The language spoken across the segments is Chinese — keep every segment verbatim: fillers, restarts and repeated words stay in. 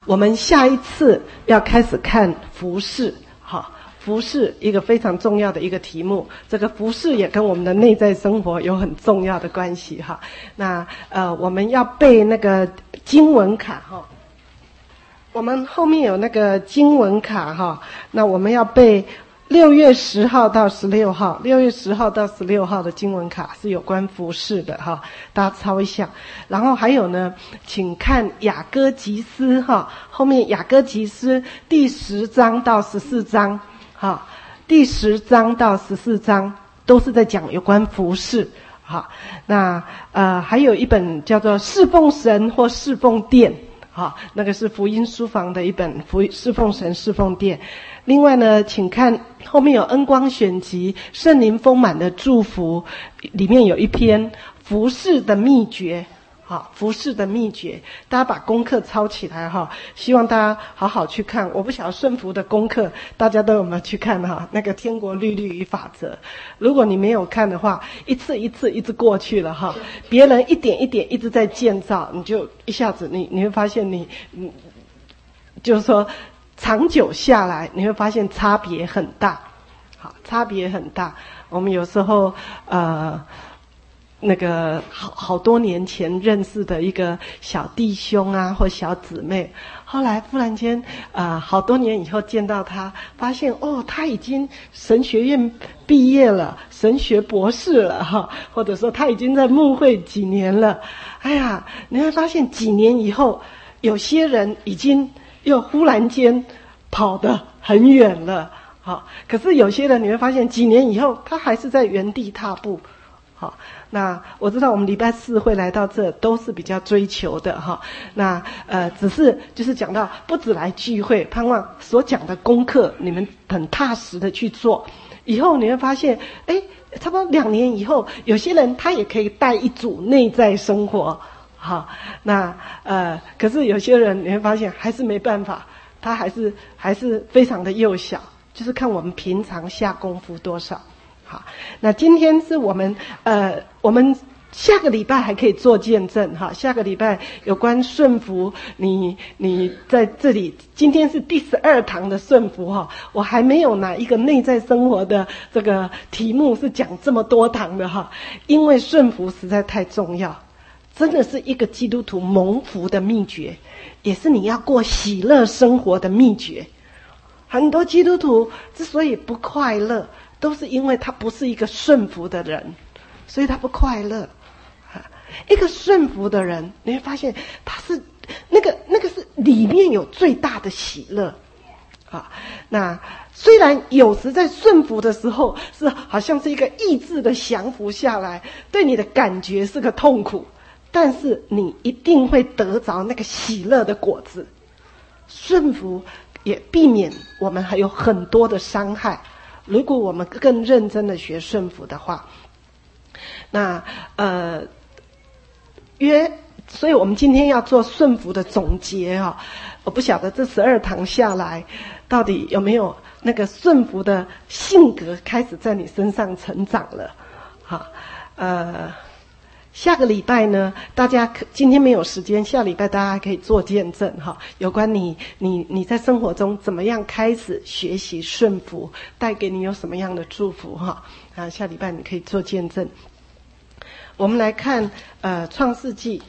我们下一次要开始看服事，好，服事一个非常重要的一个题目，这个服事也跟我们的内在生活有很重要的关系哈。那呃，我们要背那个经文卡哈，我们后面有那个经文卡哈，那我们要背六月十号到十六号，六月十号到十六号的经文卡是有关服事的哈，大家抄一下。然后还有呢，请看雅歌集思哈，后面雅歌集思第十章到十四章哈，第十章到十四章都是在讲有关服事哈。那呃还有一本叫做侍奉神或侍奉殿。好，那个是福音书房的一本福侍奉神侍奉殿。另外呢，请看后面有恩光选集圣灵丰满的祝福，里面有一篇服事的秘诀。好，服事的秘诀，大家把功课抄起来哈，希望大家好好去看。我不晓得顺服的功课大家都有没有去看哈？那个天国律律与法则，如果你没有看的话，一次一次一直过去了哈，别人一点一点一直在建造，你就一下子你你会发现你你就是说长久下来你会发现差别很大，好，差别很大。我们有时候呃。那个好好多年前认识的一个小弟兄啊，或小姊妹，后来忽然间呃好多年以后见到他，发现哦他已经神学院毕业了，神学博士了哈，或者说他已经在牧会几年了。哎呀，你会发现几年以后，有些人已经又忽然间跑得很远了，好，可是有些人你会发现几年以后他还是在原地踏步。好，那我知道我们礼拜四会来到这都是比较追求的哈。那呃，只是就是讲到不只来聚会，盼望所讲的功课你们很踏实的去做，以后你会发现，哎，差不多两年以后，有些人他也可以带一组内在生活。好，那呃，可是有些人你会发现还是没办法，他还是还是非常的幼小，就是看我们平常下功夫多少。好，那今天是我们呃，我们下个礼拜还可以做见证哈。下个礼拜有关顺服，你你在这里，今天是第十二堂的顺服哈。我还没有哪一个内在生活的这个题目是讲这么多堂的哈，因为顺服实在太重要，真的是一个基督徒蒙福的秘诀，也是你要过喜乐生活的秘诀。很多基督徒之所以不快乐，都是因为他不是一个顺服的人，所以他不快乐。一个顺服的人，你会发现他是那个那个是里面有最大的喜乐啊。那虽然有时在顺服的时候是好像是一个意志的降服下来，对你的感觉是个痛苦，但是你一定会得着那个喜乐的果子。顺服也避免我们还有很多的伤害。如果我们更认真的学顺服的话，那呃约，所以我们今天要做顺服的总结啊、哦。我不晓得这十二堂下来，到底有没有那个顺服的性格开始在你身上成长了？好，呃。下个礼拜呢，大家可今天没有时间，下礼拜大家可以做见证哈，有关你你你在生活中怎么样开始学习顺服，带给你有什么样的祝福哈啊，下礼拜你可以做见证。我们来看呃创世纪，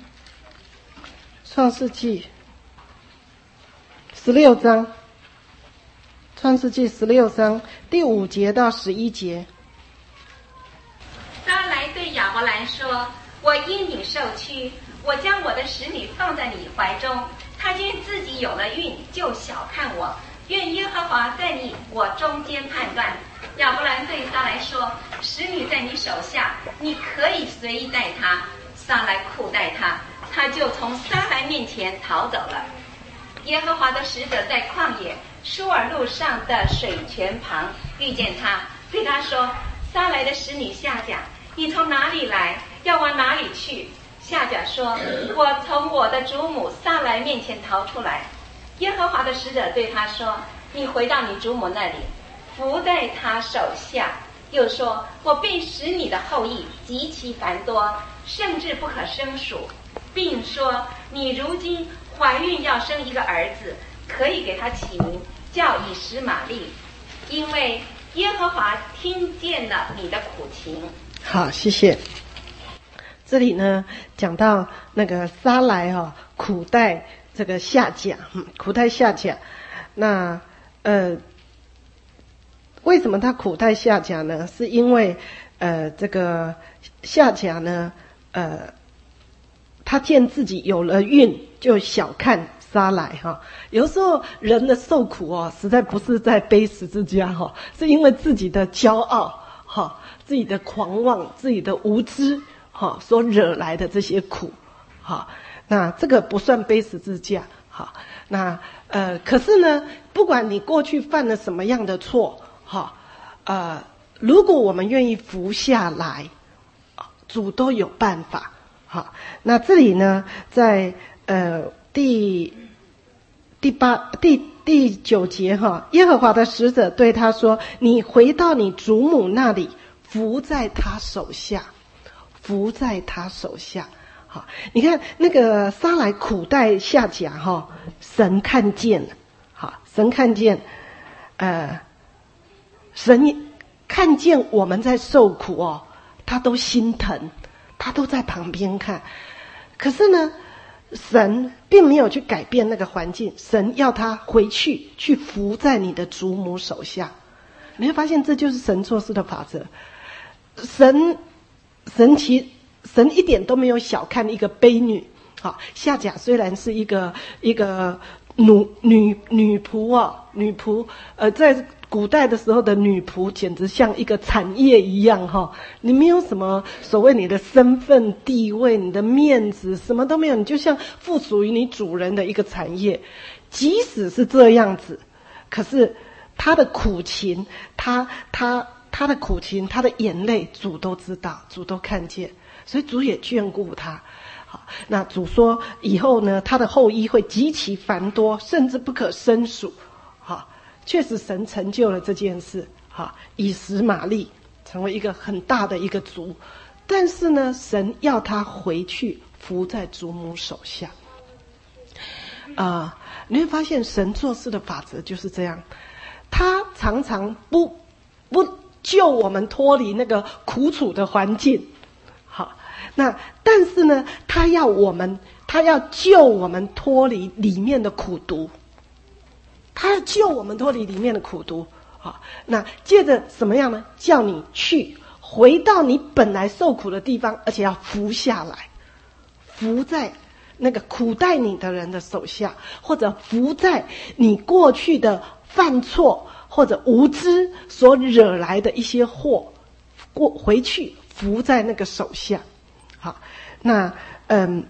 创世纪十六章，创世纪十六章第五节到十一节。 撒来对亚伯兰说：“我因你受屈，我将我的使女放在你怀中。他见自己有了孕，就小看我。愿耶和华在你我中间判断。”亚伯兰对撒来说：“使女在你手下，你可以随意待她。”撒来酷待她，她就从撒来面前逃走了。耶和华的使者在旷野舒尔路上的水泉旁遇见他，对他说：“撒来的使女夏甲，你从哪里来？要往哪里去？”夏甲说：“我从我的主母撒来面前逃出来。”耶和华的使者对他说：“你回到你主母那里，伏在他手下。”又说：“我必使你的后裔极其繁多，甚至不可胜数，并说：你如今怀孕要生一个儿子，可以给他起名叫以实玛利，因为耶和华听见了你的苦情。 好，谢谢。这里呢讲到那个撒莱哈、哦、苦待这个夏甲，嗯，苦待夏甲。那呃，为什么他苦待夏甲呢？是因为呃，这个夏甲呢，呃，他见自己有了孕，就小看撒莱哈。有时候人的受苦哦，实在不是在背十字架哈，是因为自己的骄傲哈、自己的狂妄、自己的无知哈所惹来的这些苦哈。那这个不算背十字架哈。那呃，可是呢，不管你过去犯了什么样的错哈，呃，如果我们愿意服下来，主都有办法。好，那这里呢，在呃第第八第第九节哈，耶和华的使者对他说：“你回到你祖母那里，伏在他手下，伏在他手下。”好，你看那个撒莱苦待夏甲哈，神看见了，好，神看见，呃，神看见我们在受苦哦，他都心疼。他都在旁边看，可是呢，神并没有去改变那个环境，神要他回去，去伏在你的祖母手下。你会发现这就是神做事的法则。神，神其神一点都没有小看一个卑女。好，夏甲虽然是一个一个女女女仆啊，女仆，呃，在古代的时候的女仆简直像一个产业一样哈，你没有什么所谓你的身份地位、你的面子，什么都没有，你就像附属于你主人的一个产业。即使是这样子，可是他的苦情，他他他的苦情，他的眼泪，主都知道，主都看见，所以主也眷顾他。好，那主说以后呢，他的后裔会极其繁多，甚至不可胜数。好。确实神成就了这件事，哈，以实玛利成为一个很大的一个族，但是呢，神要他回去伏在祖母手下。啊、呃，你会发现神做事的法则就是这样，他常常不不救我们脱离那个苦楚的环境，好，那但是呢，他要我们，他要救我们脱离里面的苦毒。他要救我们脱离里面的苦毒，好，那接着什么样呢？叫你去回到你本来受苦的地方，而且要伏下来，伏在那个苦待你的人的手下，或者伏在你过去的犯错或者无知所惹来的一些祸，过回去伏在那个手下。好，那嗯。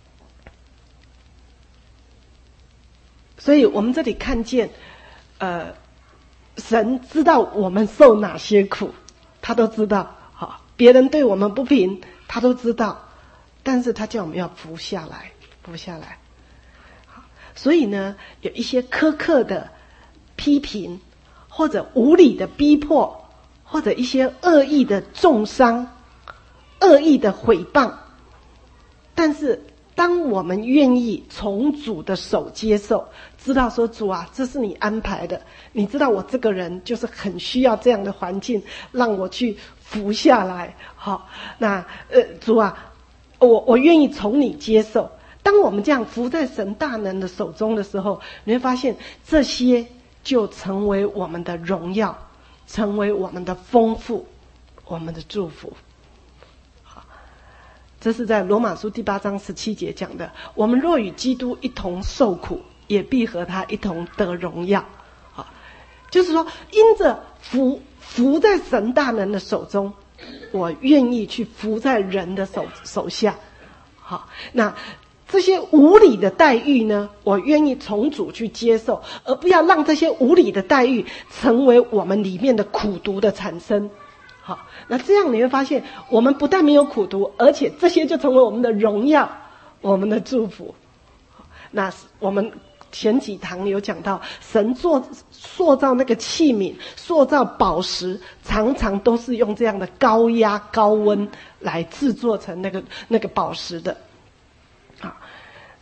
所以我们这里看见，呃，神知道我们受哪些苦，他都知道。好，别人对我们不平，他都知道，但是他叫我们要伏下来，伏下来。好，所以呢，有一些苛刻的批评，或者无理的逼迫，或者一些恶意的重伤、恶意的毁谤，但是当我们愿意从主的手接受，知道说主啊，这是你安排的，你知道我这个人就是很需要这样的环境，让我去服下来。好，那呃主啊，我我愿意从你接受。当我们这样服在神大能的手中的时候，你会发现这些就成为我们的荣耀，成为我们的丰富，我们的祝福。这是在罗马书第八章十七节讲的，我们若与基督一同受苦，也必和他一同得荣耀。好，就是说因着服服在神大能的手中，我愿意去服在人的手手下。好，那这些无理的待遇呢，我愿意从主去接受，而不要让这些无理的待遇成为我们里面的苦毒的产生。好，那这样你会发现，我们不但没有苦毒，而且这些就成为我们的荣耀，我们的祝福。那我们前几堂有讲到，神做塑造那个器皿，塑造宝石，常常都是用这样的高压、高温来制作成那个那个宝石的。好，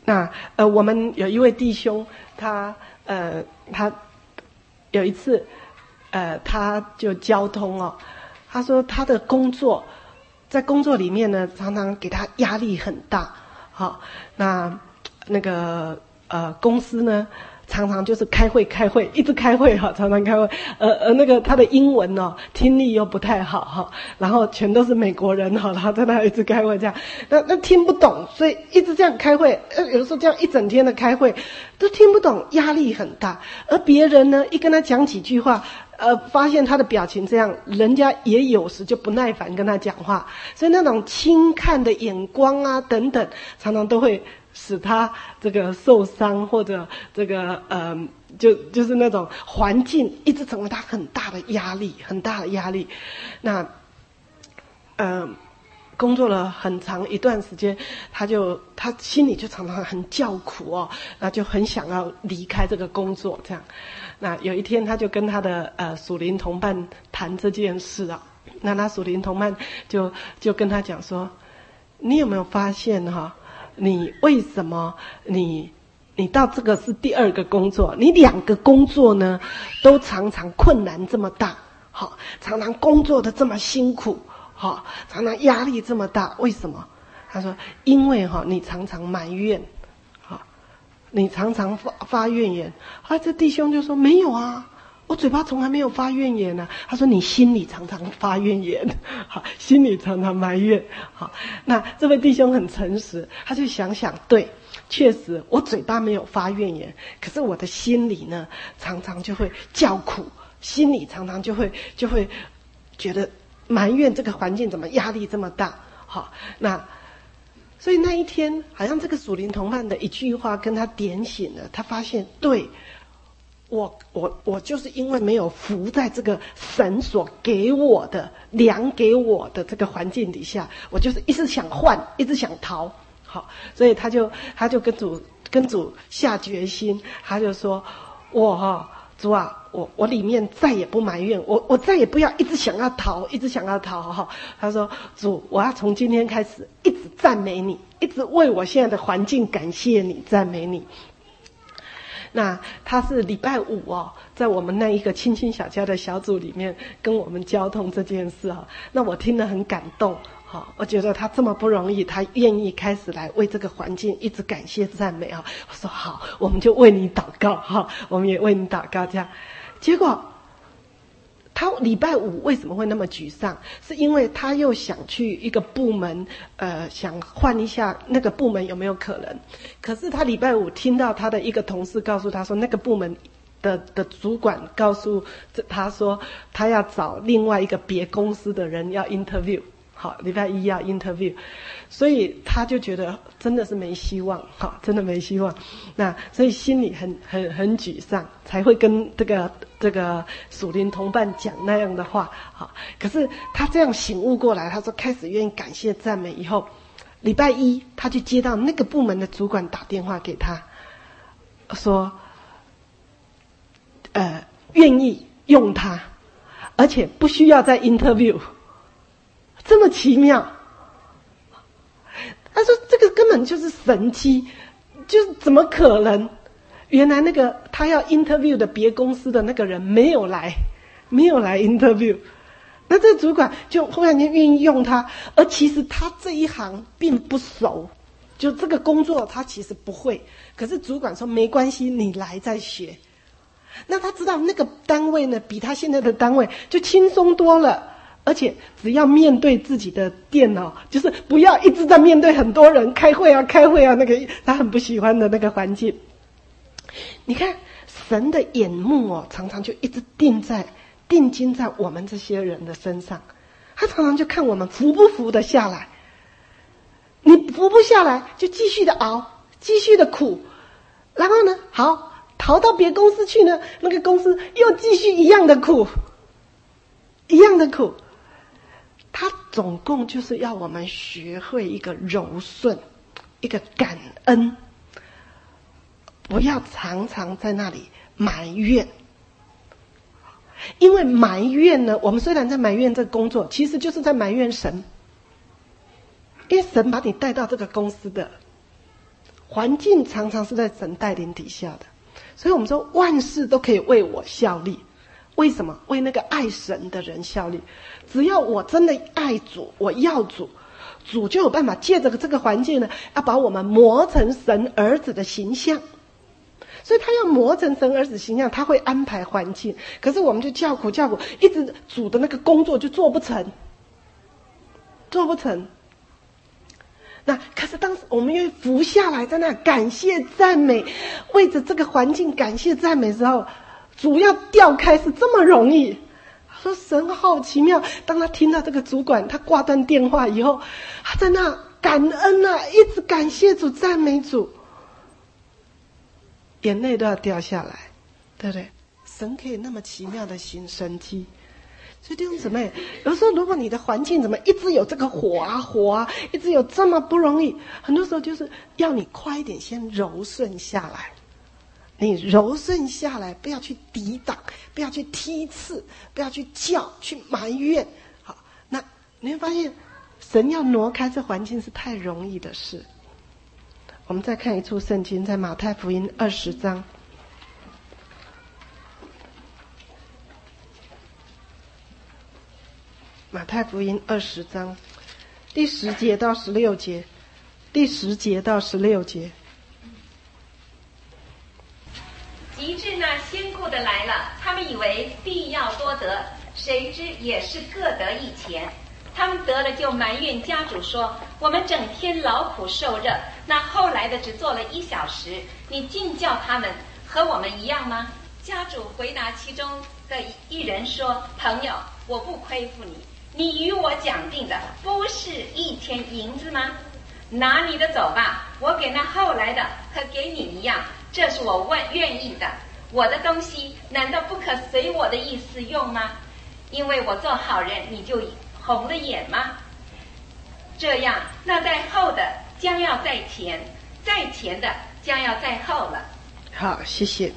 那呃，我们有一位弟兄，他呃，他有一次呃，他就交通哦，他说他的工作在工作里面呢，常常给他压力很大。好，那那个呃，公司呢，常常就是开会开会，一直开会哈，常常开会。呃呃，那个他的英文哦，听力又不太好哈，然后全都是美国人哈，然后在那一直开会这样，那那听不懂，所以一直这样开会，呃，有的时候这样一整天的开会都听不懂，压力很大。而别人呢，一跟他讲几句话，呃，发现他的表情这样，人家也有时就不耐烦跟他讲话，所以那种轻看的眼光啊等等，常常都会使他这个受伤，或者这个呃，就就是那种环境一直成为他很大的压力，很大的压力。那呃，工作了很长一段时间，他就他心里就常常很叫苦哦，那就很想要离开这个工作这样。那有一天，他就跟他的呃属灵同伴谈这件事啊。那他属灵同伴就就跟他讲说：“你有没有发现哈、哦？你为什么你你到这个是第二个工作，你两个工作呢都常常困难这么大，好，常常工作的这么辛苦，好，常常压力这么大，为什么？”他说：“因为哈，你常常埋怨。”你常常发发怨言，啊，这弟兄就说没有啊，我嘴巴从来没有发怨言啊。他说你心里常常发怨言，好，心里常常埋怨。好，那这位弟兄很诚实，他就想想，对，确实我嘴巴没有发怨言，可是我的心里呢，常常就会叫苦，心里常常就会就会觉得埋怨这个环境怎么压力这么大。好，那。所以那一天，好像这个属灵同伴的一句话跟他点醒了，他发现，对，我我我就是因为没有服在这个神所给我的量给我的这个环境底下，我就是一直想换，一直想逃，好，所以他就他就跟主跟主下决心，他就说，我哈、哦、主啊。我我里面再也不埋怨，我我再也不要一直想要逃，一直想要逃哈。他说：“主，我要从今天开始一直赞美你，一直为我现在的环境感谢你，赞美你。”那他是礼拜五哦，在我们那一个亲亲小家的小组里面跟我们交通这件事哈。那我听得很感动。好，我觉得他这么不容易，他愿意开始来为这个环境一直感谢赞美啊。我说好，我们就为你祷告哈，我们也为你祷告这样。结果他礼拜五为什么会那么沮丧？是因为他又想去一个部门，呃，想换一下那个部门有没有可能？可是他礼拜五听到他的一个同事告诉他说，那个部门的的主管告诉他说，他要找另外一个别公司的人要 interview。好，礼拜一要 interview， 所以他就觉得真的是没希望，好，真的没希望。那所以心里很很很沮丧，才会跟这个这个属灵同伴讲那样的话。好，可是他这样醒悟过来，他说开始愿意感谢赞美以后，礼拜一他就接到那个部门的主管打电话给他，说，呃，愿意用他，而且不需要再 interview。这么奇妙，他说这个根本就是神迹，就是怎么可能？原来那个他要 interview 的别公司的那个人没有来，没有来 interview， 那这个主管就忽然间愿意用他，而其实他这一行并不熟，就这个工作他其实不会，可是主管说没关系，你来再学。那他知道那个单位呢，比他现在的单位就轻松多了。而且只要面对自己的电脑，就是不要一直在面对很多人开会啊开会啊，那个他很不喜欢的那个环境。你看神的眼目哦，常常就一直定在定睛在我们这些人的身上，他常常就看我们服不服得下来。你服不下来，就继续的熬，继续的苦，然后呢，好逃到别公司去呢，那个公司又继续一样的苦，一样的苦。他总共就是要我们学会一个柔顺，一个感恩，不要常常在那里埋怨。因为埋怨呢，我们虽然在埋怨这个工作，其实就是在埋怨神。因为神把你带到这个公司的， 环境常常是在神带领底下的，所以我们说万事都可以为我效力。为什么？为那个爱神的人效力。只要我真的爱主，我要主，主就有办法借着这个环境呢，要把我们磨成神儿子的形象。所以他要磨成神儿子形象，他会安排环境。可是我们就叫苦叫苦，一直主的那个工作就做不成，做不成。那可是当时我们又伏下来，在那感谢赞美，为着这个环境感谢赞美之后，主要调开是这么容易。说神好奇妙，当他听到这个主管他挂断电话以后，他在那感恩啊，一直感谢主赞美主，眼泪都要掉下来，对不对？神可以那么奇妙的行神迹。所以弟兄姊妹，有时候如果你的环境怎么一直有这个火啊火啊，一直有这么不容易，很多时候就是要你快一点先柔顺下来。你柔顺下来，不要去抵挡，不要去踢刺，不要去叫，去埋怨。好，那你会发现神要挪开这环境是太容易的事。我们再看一处圣经，在马太福音二十章，马太福音二十章第十节到十六节，第十节到十六节。 及至那先故的来了，他们以为必要多得，谁知也是各得一钱。他们得了就埋怨家主说：“我们整天劳苦受热，那后来的只做了一小时，你竟叫他们和我们一样吗？”家主回答其中的一人说：“朋友，我不亏负你，你与我讲定的不是一千银子吗？拿你的走吧，我给那后来的和给你一样，这是我问愿意的。我的东西难道不可随我的意思用吗？因为我做好人，你就红了眼吗？这样，那在后的将要在前，在前的将要在后了。” 好，谢谢。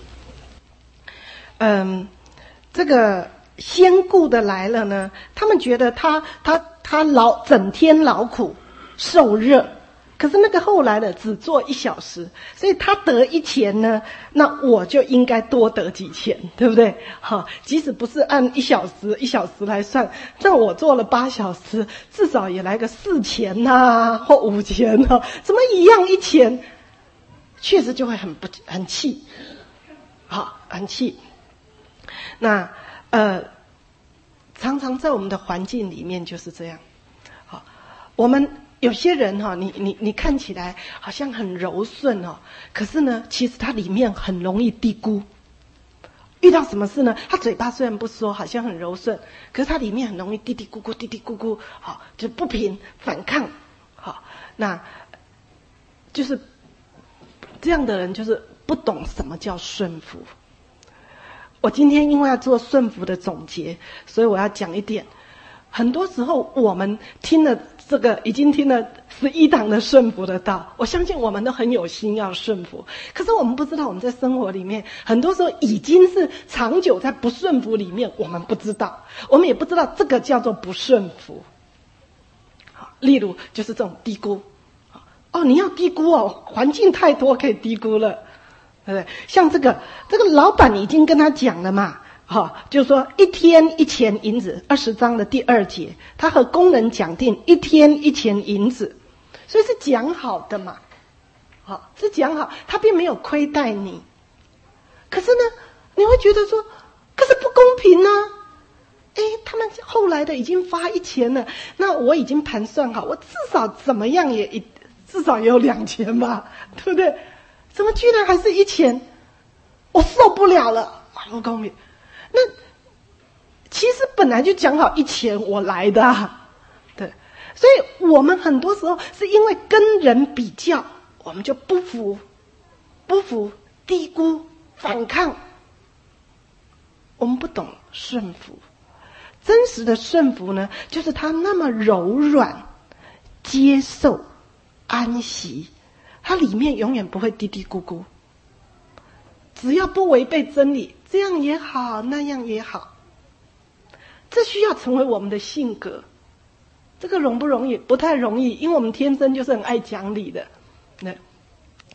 嗯，这个先故的来了呢，他们觉得他他他劳整天劳苦受热，可是那个后来的只做一小时，所以他得一钱呢，那我就应该多得几钱，对不对？好，即使不是按一小时一小时来算，那我做了八小时，至少也来个四钱呐、啊，或五钱啊，怎么一样一钱？确实就会很不很气，好，很气。那呃，常常在我们的环境里面就是这样。好，我们有些人哈，你你你看起来好像很柔顺哦，可是呢，其实他里面很容易低估。遇到什么事呢？他嘴巴虽然不说，好像很柔顺，可是他里面很容易嘀嘀咕咕、嘀嘀咕咕，好，就不平、反抗。好，那就是这样的人，就是不懂什么叫顺服。我今天因为要做顺服的总结，所以我要讲一点。很多时候我们听了这个，已经听了十一堂的顺服的道，我相信我们都很有心要顺服，可是我们不知道我们在生活里面很多时候已经是长久在不顺服里面，我们不知道，我们也不知道这个叫做不顺服。好，例如就是这种低估。哦，你要低估哦，环境太多可以低估了，对不对？像这个这个老板已经跟他讲了嘛，好、哦，就是说一天一钱银子，二十章的第二节，他和工人讲定一天一钱银子，所以是讲好的嘛，好、哦，是讲好，他并没有亏待你。可是呢，你会觉得说，可是不公平啊！哎，他们后来的已经发一钱了，那我已经盘算好，我至少怎么样也一至少也有两钱吧，对不对？怎么居然还是一钱？我受不了了，不公平。那其实本来就讲好一钱我来的、啊，对。所以我们很多时候是因为跟人比较，我们就不服、不服、低估、反抗。我们不懂顺服。真实的顺服呢，就是他那么柔软、接受、安息，它里面永远不会嘀嘀咕咕。只要不违背真理，这样也好，那样也好。这需要成为我们的性格。这个容不容易？不太容易，因为我们天生就是很爱讲理的。那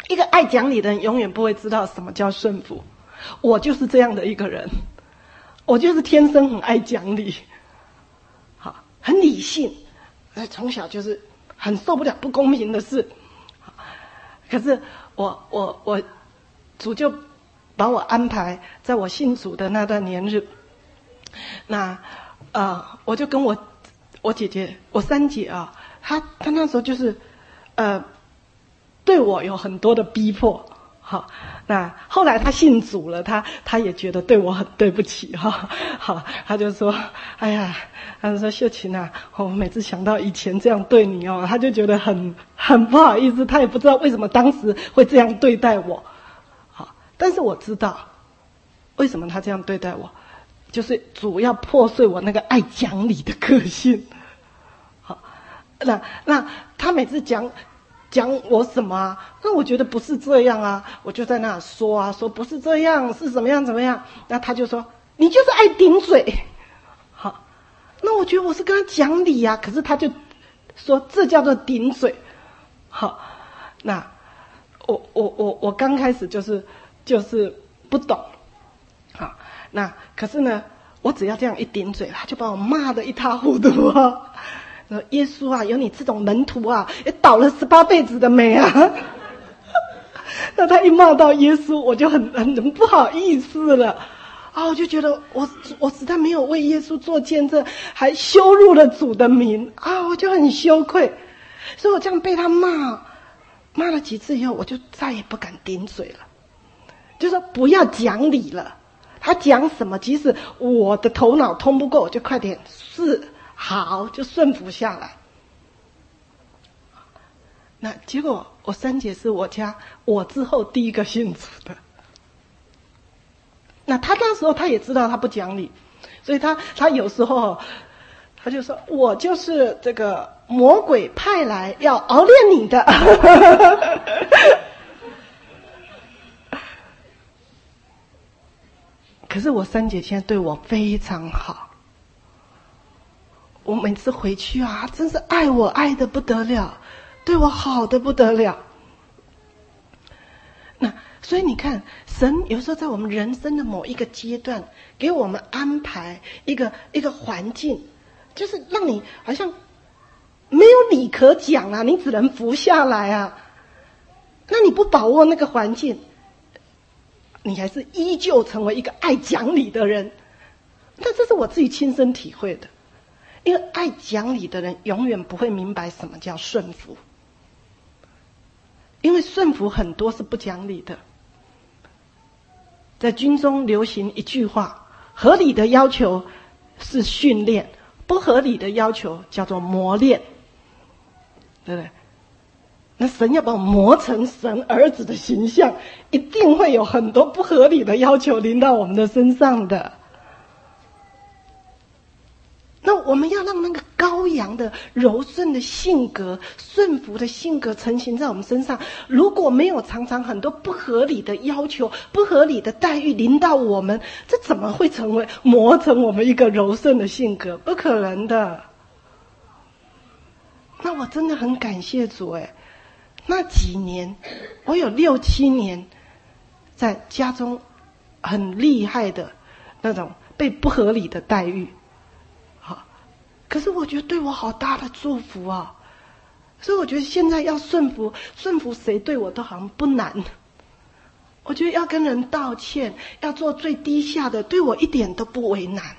一个爱讲理的人永远不会知道什么叫顺服。我就是这样的一个人，我就是天生很爱讲理，好，很理性，从小就是很受不了不公平的事。可是我我我主就把我安排在我信主的那段年日，那呃我就跟我我姐姐我三姐啊，她她那时候就是呃对我有很多的逼迫。好，那后来他信主了，他他也觉得对我很对不起哈。好，他就说，哎呀，他就说秀琴啊，我每次想到以前这样对你哦，他就觉得很很不好意思，他也不知道为什么当时会这样对待我。好，但是我知道为什么他这样对待我，就是主要破碎我那个爱讲理的个性。好，那那他每次讲。讲我什么啊？那我觉得不是这样啊，我就在那说啊，说不是这样，是怎么样怎么样？那他就说你就是爱顶嘴，好，那我觉得我是跟他讲理啊，可是他就说这叫做顶嘴，好，那我我我我刚开始就是就是不懂，好，那可是呢，我只要这样一顶嘴，他就把我骂得一塌糊涂啊。说耶稣啊，有你这种门徒啊，也倒了十八辈子的霉啊！那他一骂到耶稣，我就很很很不好意思了啊！我就觉得我我实在没有为耶稣做见证，还羞辱了主的名啊！我就很羞愧，所以我这样被他骂骂了几次以后，我就再也不敢顶嘴了，就说不要讲理了。他讲什么，即使我的头脑通不过，我就快点是。好，就顺服下来。那结果我三姐是我家我之后第一个信主的。那他那时候他也知道他不讲理，所以他他有时候他就说我就是这个魔鬼派来要熬炼你的。可是我三姐现在对我非常好。我每次回去啊，真是爱我爱得不得了，对我好得不得了。那所以你看，神有时候在我们人生的某一个阶段，给我们安排一个一个环境，就是让你好像没有理可讲啊，你只能服下来啊。那你不把握那个环境，你还是依旧成为一个爱讲理的人。那这是我自己亲身体会的。因为爱讲理的人永远不会明白什么叫顺服，因为顺服很多是不讲理的。在军中流行一句话：合理的要求是训练，不合理的要求叫做磨练，对不对？那神要把我磨成神儿子的形象，一定会有很多不合理的要求临到我们的身上的。那我们要让那个羔羊的柔顺的性格、顺服的性格成型在我们身上。如果没有常常很多不合理的要求、不合理的待遇临到我们，这怎么会成为磨成我们一个柔顺的性格？不可能的。那我真的很感谢主诶，那几年我有六七年在家中很厉害的那种被不合理的待遇。可是我觉得对我好大的祝福啊！所以我觉得现在要顺服，顺服谁对我都好像不难。我觉得要跟人道歉，要做最低下的，对我一点都不为难。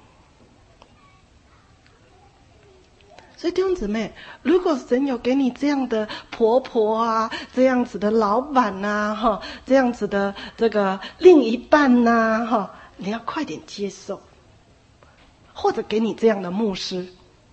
所以弟兄姊妹，如果神有给你这样的婆婆啊，这样子的老板呐、啊，哈，这样子的这个另一半呐、啊，哈，你要快点接受。或者给你这样的牧师。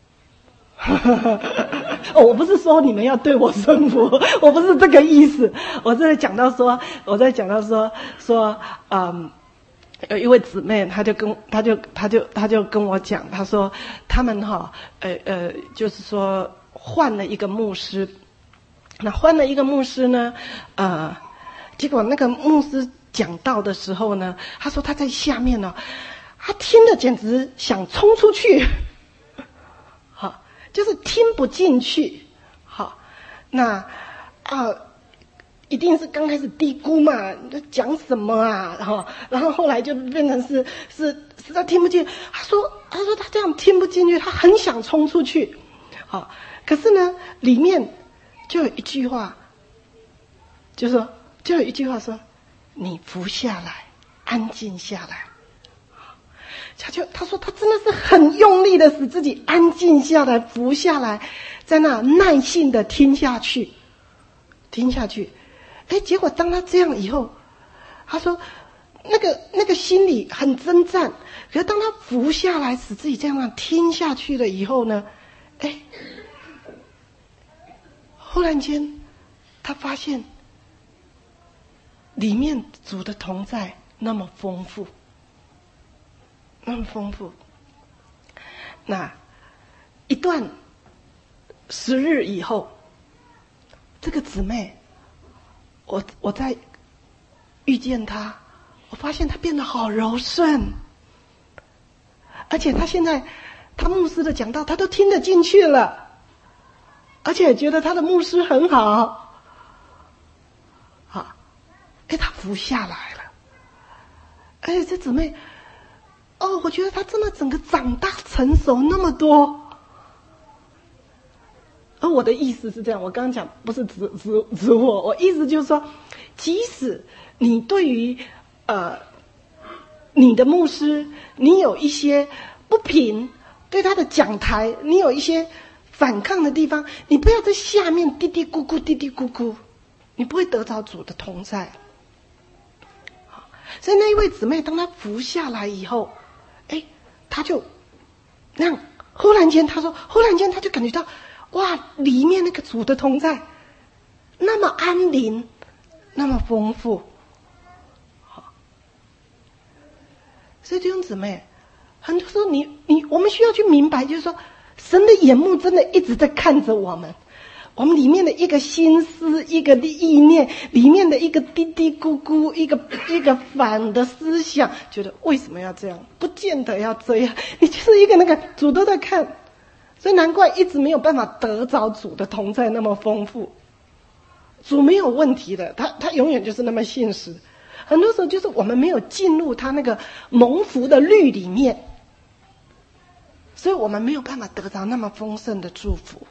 哦，我不是说你们要对我顺服，我不是这个意思。我在讲到说，我在讲到说说，嗯，有一位姊妹，她就跟她就她就她就跟我讲，她说他们哈，呃呃，就是说换了一个牧师，那换了一个牧师呢，呃，结果那个牧师讲道的时候呢，他说他在下面呢。他听了简直想冲出去，好，就是听不进去，好，那啊， 一定是刚开始低估嘛，讲什么啊？然后，然后后来就变成是是实在听不进。他说，他说他这样听不进去，他很想冲出去，好，可是呢，里面就有一句话，就说，就有一句话说，你伏下来，安静下来。他就他说他真的是很用力的使自己安静下来，伏下来，在那耐心的听下去，听下去。哎，结果当他这样以后，他说那个那个心里很征战，可是当他伏下来使自己这样听下去了以后呢，哎，忽然间他发现里面主的同在那么丰富，那么丰富。那一段时日以后，这个姊妹，我我在遇见她，我发现她变得好柔顺，而且她现在她牧师的讲道她都听得进去了，而且觉得她的牧师很好，啊，哎，她服下来了，而且这姊妹，哦，我觉得她真的整个长大成熟那么多。而我的意思是这样，我刚刚讲不是指指指我，我意思就是说，即使你对于呃你的牧师，你有一些不平，对他的讲台，你有一些反抗的地方，你不要在下面嘀嘀咕咕嘀嘀咕咕，你不会得着主的同在。所以那一位姊妹，当她服下来以后，哎，她就那样，忽然间她说，忽然间她就感觉到。哇，里面那个主的同在，那么安宁，那么丰富，好。所以弟兄姊妹，很多时候你你我们需要去明白，就是说，神的眼目真的一直在看着我们，我们里面的一个心思，一个意念，里面的一个嘀嘀咕咕，一个一个反的思想，觉得为什么要这样？不见得要这样，你就是一个那个主都在看。所以难怪一直没有办法得着主的同在那么丰富。主没有问题的，他他永远就是那么信实。很多时候就是我们没有进入他那个蒙福的律里面，所以我们没有办法得着那么丰盛的祝福。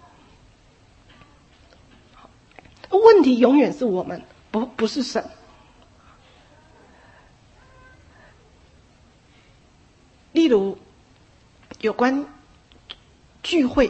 问题永远是我们，不不是神。例如有关聚会，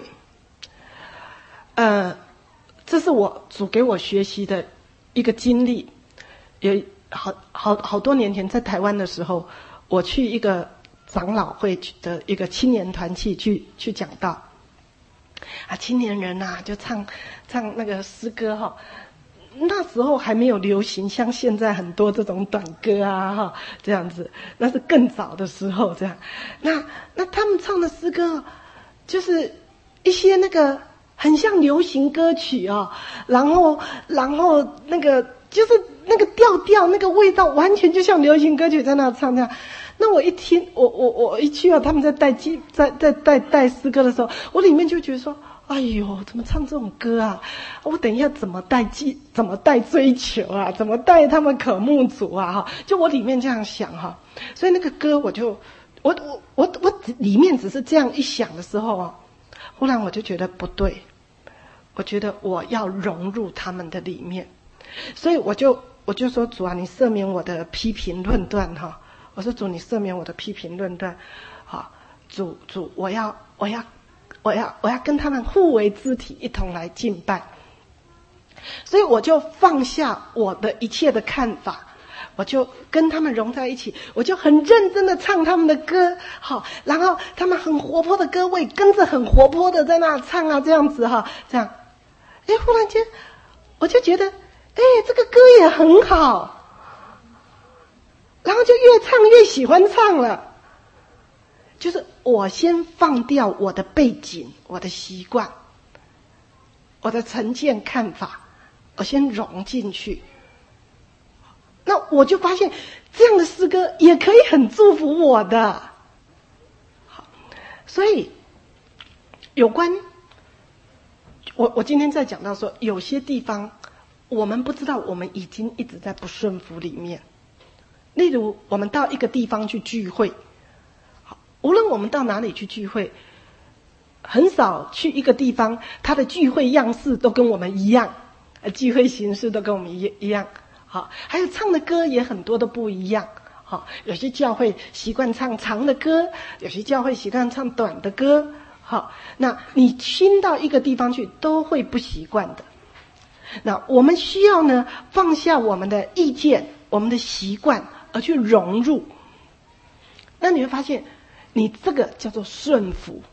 呃，这是我主给我学习的一个经历。有好好好多年前在台湾的时候，我去一个长老会的一个青年团契去去讲道，啊，青年人呐、啊、就唱唱那个诗歌哈。那时候还没有流行像现在很多这种短歌啊哈这样子，那是更早的时候这样。那那他们唱的诗歌。就是一些那个很像流行歌曲啊、哦，然后然后那个就是那个调调那个味道完全就像流行歌曲在那唱这样。那我一听，我我我一去啊，他们在带记在在带带诗歌的时候，我里面就觉得说，哎呦，怎么唱这种歌啊？我等一下怎么带记怎么带追求啊？怎么带他们渴慕主啊？哈，就我里面这样想哈，所以那个歌我就。我我我我里面只是这样一想的时候啊，忽然我就觉得不对，我觉得我要融入他们的里面，所以我就我就说主啊，你赦免我的批评论断哈，我说主你赦免我的批评论断，好，主主我要我要我要我要跟他们互为肢体，一同来敬拜，所以我就放下我的一切的看法。我就跟他们融在一起，我就很认真的唱他们的歌，好，然后他们很活泼的歌，我也跟着很活泼的在那唱啊，这样子哈，这样，哎，忽然间我就觉得，哎，这个歌也很好，然后就越唱越喜欢唱了。就是我先放掉我的背景、我的习惯、我的成见看法，我先融进去。那我就发现这样的诗歌也可以很祝福我的。好，所以有关我我今天在讲到说，有些地方我们不知道我们已经一直在不顺服里面。例如我们到一个地方去聚会，无论我们到哪里去聚会，很少去一个地方他的聚会样式都跟我们一样，聚会形式都跟我们一一样。好，还有唱的歌也很多都不一样。好，有些教会习惯唱长的歌，有些教会习惯唱短的歌。好，那你新到一个地方去都会不习惯的。那我们需要呢放下我们的意见、我们的习惯，而去融入。那你会发现，你这个叫做顺服。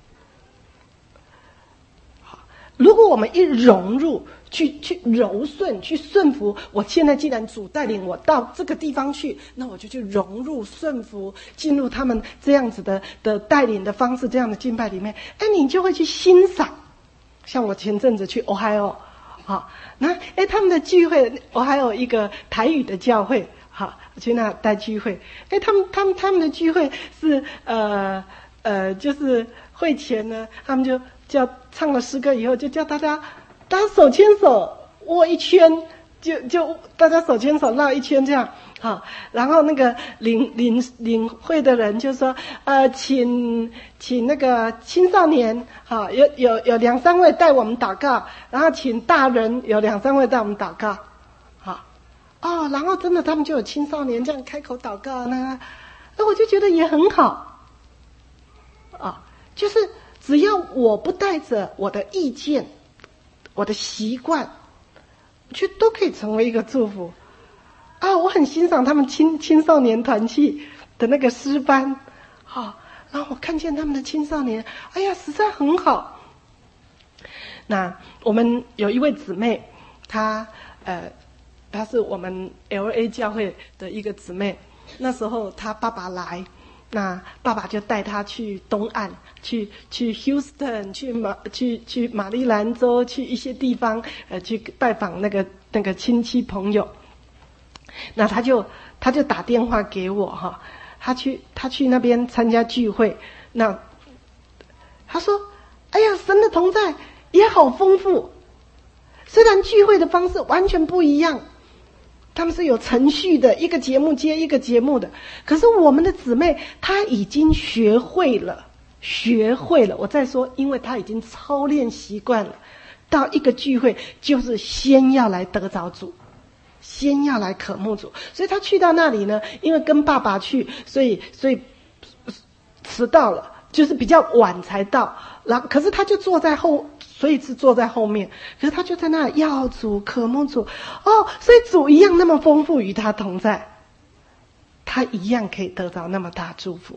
好，如果我们一融入，去去柔顺，去顺服。我现在既然主带领我到这个地方去，那我就去融入、顺服，进入他们这样子的的带领的方式，这样的敬拜里面。哎，你就会去欣赏。像我前阵子去 Ohio， 好，那哎他们的聚会，我还有一个台语的教会，好，去那带聚会。哎，他们他们他们的聚会是呃呃，就是会前呢，他们就叫唱了诗歌以后，就叫大家。大家手牵手握一圈，就就大家手牵手绕一圈这样，好，然后那个领领领会的人就说，呃，请请那个青少年，好，有有有两三位带我们祷告，然后请大人有两三位带我们祷告，好，哦，然后真的他们就有青少年这样开口祷告呢，那我就觉得也很好，啊，就是只要我不带着我的意见。我的习惯，就都可以成为一个祝福啊！我很欣赏他们青青少年团契的那个诗班，好、啊，然后我看见他们的青少年，哎呀，实在很好。那我们有一位姊妹，她呃，她是我们 L A 教会的一个姊妹，那时候她爸爸来。那爸爸就带他去东岸，去去 Houston， 去马去去马里兰州，去一些地方，呃，去拜访那个那个亲戚朋友。那他就他就打电话给我哈，他去他去那边参加聚会。那他说：“哎呀，神的同在也好丰富，虽然聚会的方式完全不一样。”他们是有程序的，一个节目接一个节目的。可是我们的姊妹她已经学会了，学会了。我再说，因为她已经操练习惯了，到一个聚会就是先要来得着主，先要来渴慕主。所以她去到那里呢，因为跟爸爸去，所以所以迟到了，就是比较晚才到。然后可是她就坐在后。所以是坐在后面，可是他就在那要主渴慕主哦，所以主一样那么丰富与他同在，他一样可以得到那么大祝福。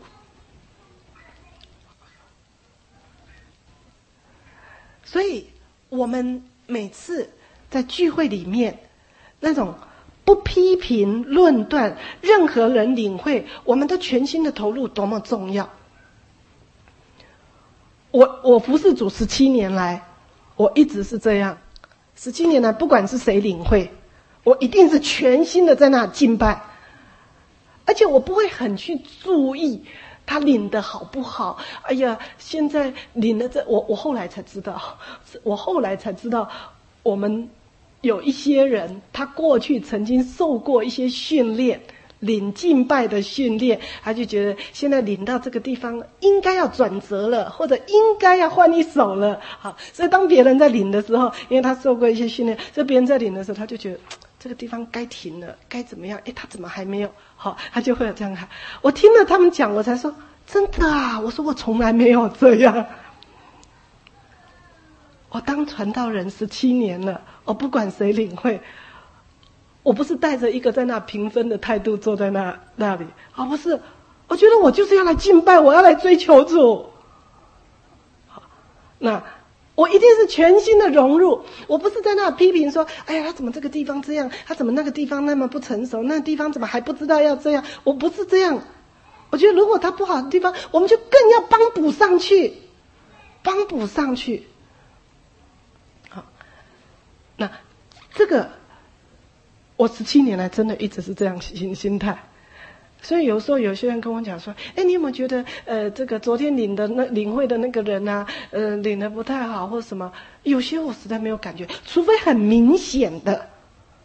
所以我们每次在聚会里面，那种不批评论断，任何人领会我们的全心的投入多么重要。我我服侍主十七年来。我一直是这样，十七年来，不管是谁领会，我一定是全心的在那敬拜，而且我不会很去注意他领的好不好。哎呀，现在领了这，我我后来才知道，我后来才知道，我们有一些人，他过去曾经受过一些训练。领敬拜的训练，他就觉得现在领到这个地方应该要转折了，或者应该要换一手了。好，所以当别人在领的时候，因为他受过一些训练，所以别人在领的时候，他就觉得这个地方该停了，该怎么样？诶，他怎么还没有？好，他就会有这样看。我听了他们讲，我才说真的啊！我说我从来没有这样。我当传道人十七年了，我不管谁领会。我不是带着一个在那评分的态度坐在那那里，而不是，我觉得我就是要来敬拜，我要来追求主。好，那我一定是全心的融入，我不是在那批评说，哎呀，他怎么这个地方这样，他怎么那个地方那么不成熟，那个地方怎么还不知道要这样？我不是这样，我觉得如果他不好的地方，我们就更要帮补上去，帮补上去。好，那这个。我十七年来真的一直是这样心心态，所以有时候有些人跟我讲说，哎，你有没有觉得呃这个昨天领的那领会的那个人啊，呃领的不太好或什么？有些我实在没有感觉，除非很明显的，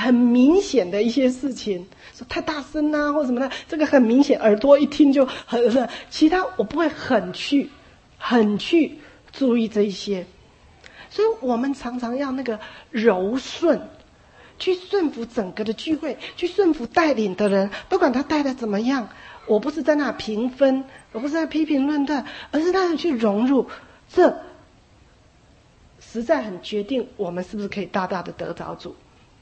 很明显的一些事情，说太大声啊或什么的，这个很明显，耳朵一听就很，其他我不会很去很去注意这一些。所以我们常常要那个柔顺，去顺服整个的聚会，去顺服带领的人，不管他带的怎么样，我不是在那评分，我不是在批评论断，而是让他去融入，这实在很决定我们是不是可以大大的得着主。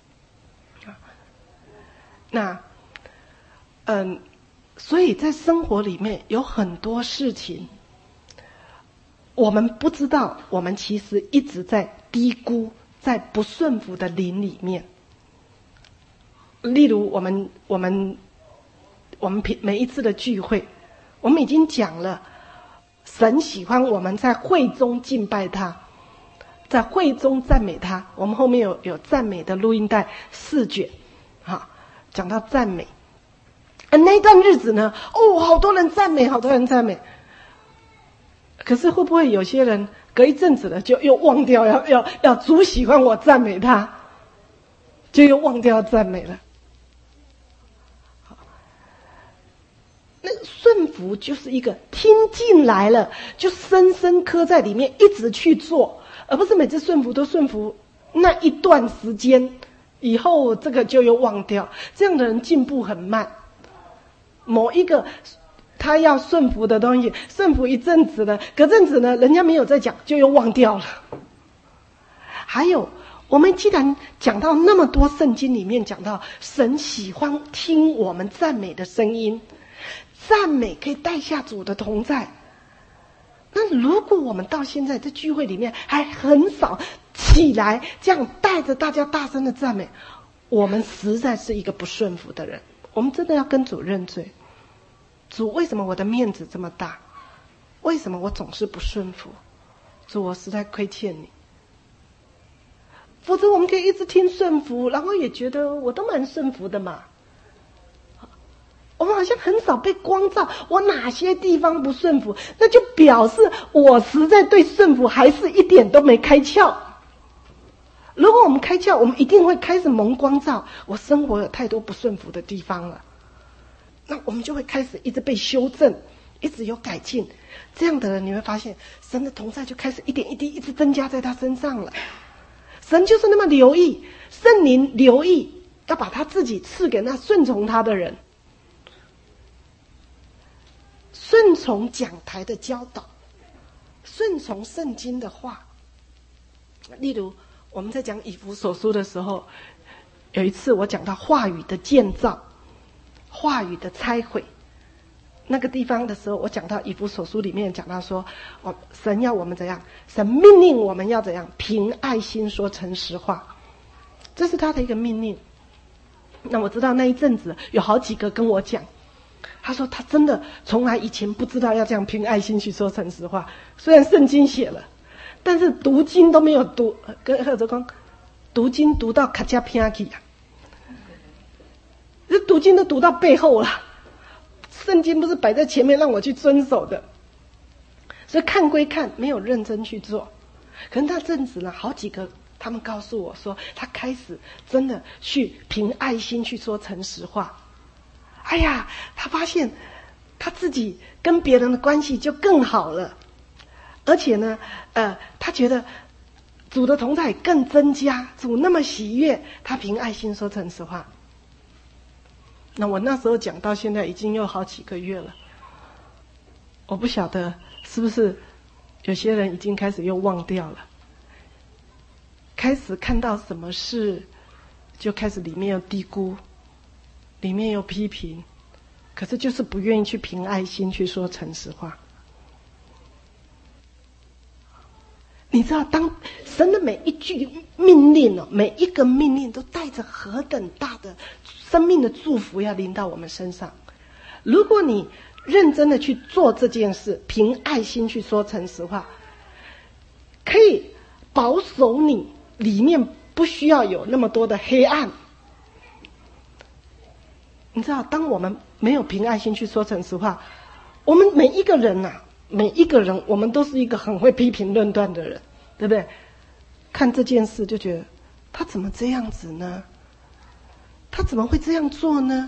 那嗯，所以在生活里面有很多事情我们不知道，我们其实一直在低估在不顺服的灵里面。例如我们我们我们每一次的聚会，我们已经讲了，神喜欢我们在会中敬拜他，在会中赞美他。我们后面有有赞美的录音带四卷，哈，讲到赞美。而那段日子呢，哦，好多人赞美，好多人赞美。可是会不会有些人隔一阵子了就又忘掉要要要主喜欢我赞美他，就又忘掉赞美了？那顺服就是一个听进来了就深深刻在里面，一直去做，而不是每次顺服都顺服那一段时间，以后这个就又忘掉。这样的人进步很慢。某一个他要顺服的东西，顺服一阵子了，隔阵子呢，人家没有再讲，就又忘掉了。还有，我们既然讲到那么多圣经里面讲到神喜欢听我们赞美的声音，赞美可以带下主的同在，那如果我们到现在在聚会里面还很少起来这样带着大家大声的赞美，我们实在是一个不顺服的人。我们真的要跟主认罪。主，为什么我的面子这么大？为什么我总是不顺服？主，我实在亏欠你。否则我们可以一直听顺服，然后也觉得我都蛮顺服的嘛。我们好像很少被光照，我哪些地方不顺服，那就表示我实在对顺服还是一点都没开窍。如果我们开窍，我们一定会开始蒙光照，我生活有太多不顺服的地方了，那我们就会开始一直被修正，一直有改进。这样的人你会发现神的同在就开始一点一滴一直增加在他身上了。神就是那么留意，圣灵留意要把他自己赐给那顺从他的人，顺从讲台的教导，顺从圣经的话。例如我们在讲以弗所书的时候，有一次我讲到话语的建造，话语的拆毁，那个地方的时候，我讲到以弗所书里面讲到说，哦，神要我们怎样？神命令我们要怎样？凭爱心说诚实话，这是他的一个命令。那我知道那一阵子有好几个跟我讲，他说他真的从来以前不知道要这样凭爱心去说诚实话，虽然圣经写了，但是读经都没有读，跟或者讲读经读到卡加偏去啊，这读经都读到背后了。圣经不是摆在前面让我去遵守的，所以看归看，没有认真去做。可是那阵子呢，好几个他们告诉我说，他开始真的去凭爱心去说诚实话。哎呀，他发现他自己跟别人的关系就更好了，而且呢，呃，他觉得主的同在更增加，主那么喜悦，他凭爱心说诚实话。那我那时候讲到现在已经有好几个月了，我不晓得是不是有些人已经开始又忘掉了，开始看到什么事就开始里面又低估，里面又批评，可是就是不愿意去凭爱心去说诚实话。你知道，当神的每一句命令哦，每一个命令都带着何等大的生命的祝福要临到我们身上。如果你认真的去做这件事，凭爱心去说诚实话，可以保守你里面不需要有那么多的黑暗。你知道，当我们没有凭爱心去说诚实话，我们每一个人呐、啊，每一个人我们都是一个很会批评论断的人，对不对？看这件事就觉得他怎么这样子呢？ 他怎么会这样做呢？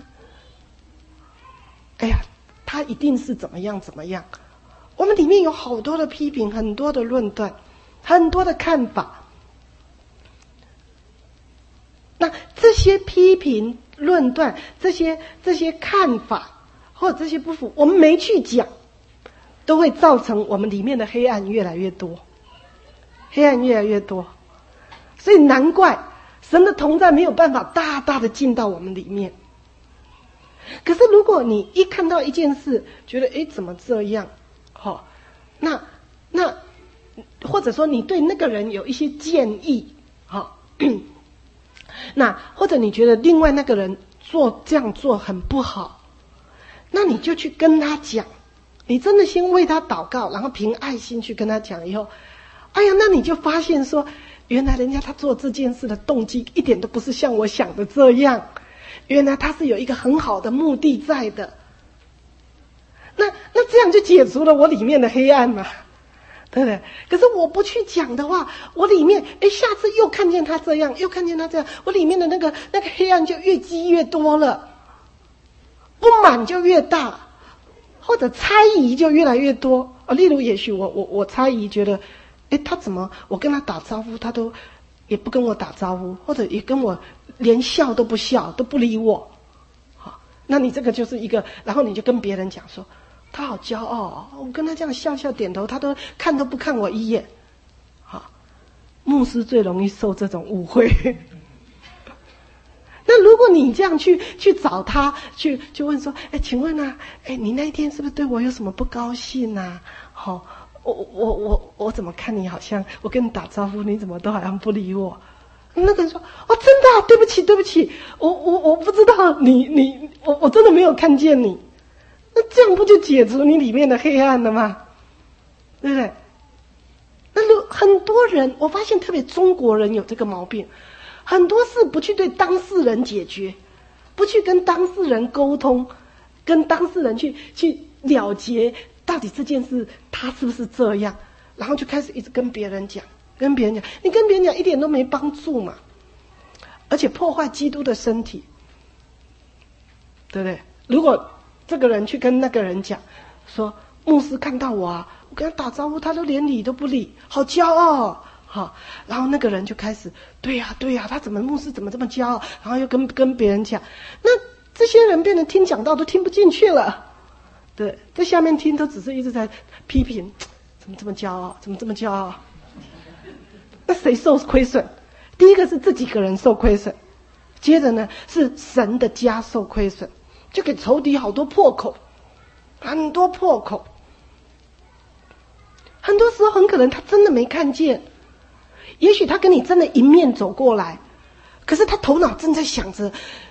哎呀，他一定是怎么样怎么样。我们里面有好多的批评，很多的论断，很多的看法。那这些批评、论断，这些这些看法，或者这些不服，我们没去讲，都会造成我们里面的黑暗越来越多，黑暗越来越多。所以难怪神的同在没有办法大大的进到我们里面。可是如果你一看到一件事，觉得诶怎么这样，哦，那那或者说你对那个人有一些建议，哦，那或者你觉得另外那个人做这样做很不好，那你就去跟他讲，你真的先为他祷告，然后凭爱心去跟他讲，以后哎呀，那你就发现说，原来人家他做这件事的动机一点都不是像我想的这样，原来他是有一个很好的目的在的。那那这样就解除了我里面的黑暗嘛，对不对？可是我不去讲的话，我里面哎，下次又看见他这样，又看见他这样，我里面的那个那个黑暗就越积越多了，不满就越大，或者猜疑就越来越多啊。例如，也许我我我猜疑，觉得哎，他怎么我跟他打招呼，他都也不跟我打招呼，或者也跟我连笑都不笑，都不理我。好，那你这个就是一个，然后你就跟别人讲说，他好骄傲，我跟他这样笑笑点头，他都看都不看我一眼。好，牧师最容易受这种误会。那如果你这样去去找他，去去问说，哎，请问啊，哎，你那一天是不是对我有什么不高兴啊？好，我我我我怎么看你好像我跟你打招呼，你怎么都好像不理我？那个人说，哦，真的啊，对不起对不起，我我我不知道你你我我真的没有看见你。那这样不就解除你里面的黑暗了吗？对不对？那很多人，我发现特别中国人有这个毛病，很多事不去对当事人解决，不去跟当事人沟通，跟当事人去去了结到底这件事他是不是这样，然后就开始一直跟别人讲，跟别人讲，你跟别人讲一点都没帮助嘛，而且破坏基督的身体，对不对？如果这个人去跟那个人讲，说牧师看到我啊，我跟他打招呼，他都连理都不理，好骄傲，好，然后那个人就开始，对呀、啊、对呀、啊，他怎么牧师怎么这么骄傲，然后又跟跟别人讲，那这些人变成听讲道都听不进去了，对，在下面听都只是一直在批评，怎么这么骄傲，怎么这么骄傲，那谁受亏损？第一个是自己个人受亏损，接着呢是神的家受亏损。就给仇敌好多破口，很多破口。很多时候很可能他真的没看见，也许他跟你真的迎面走过来，可是他头脑正在想着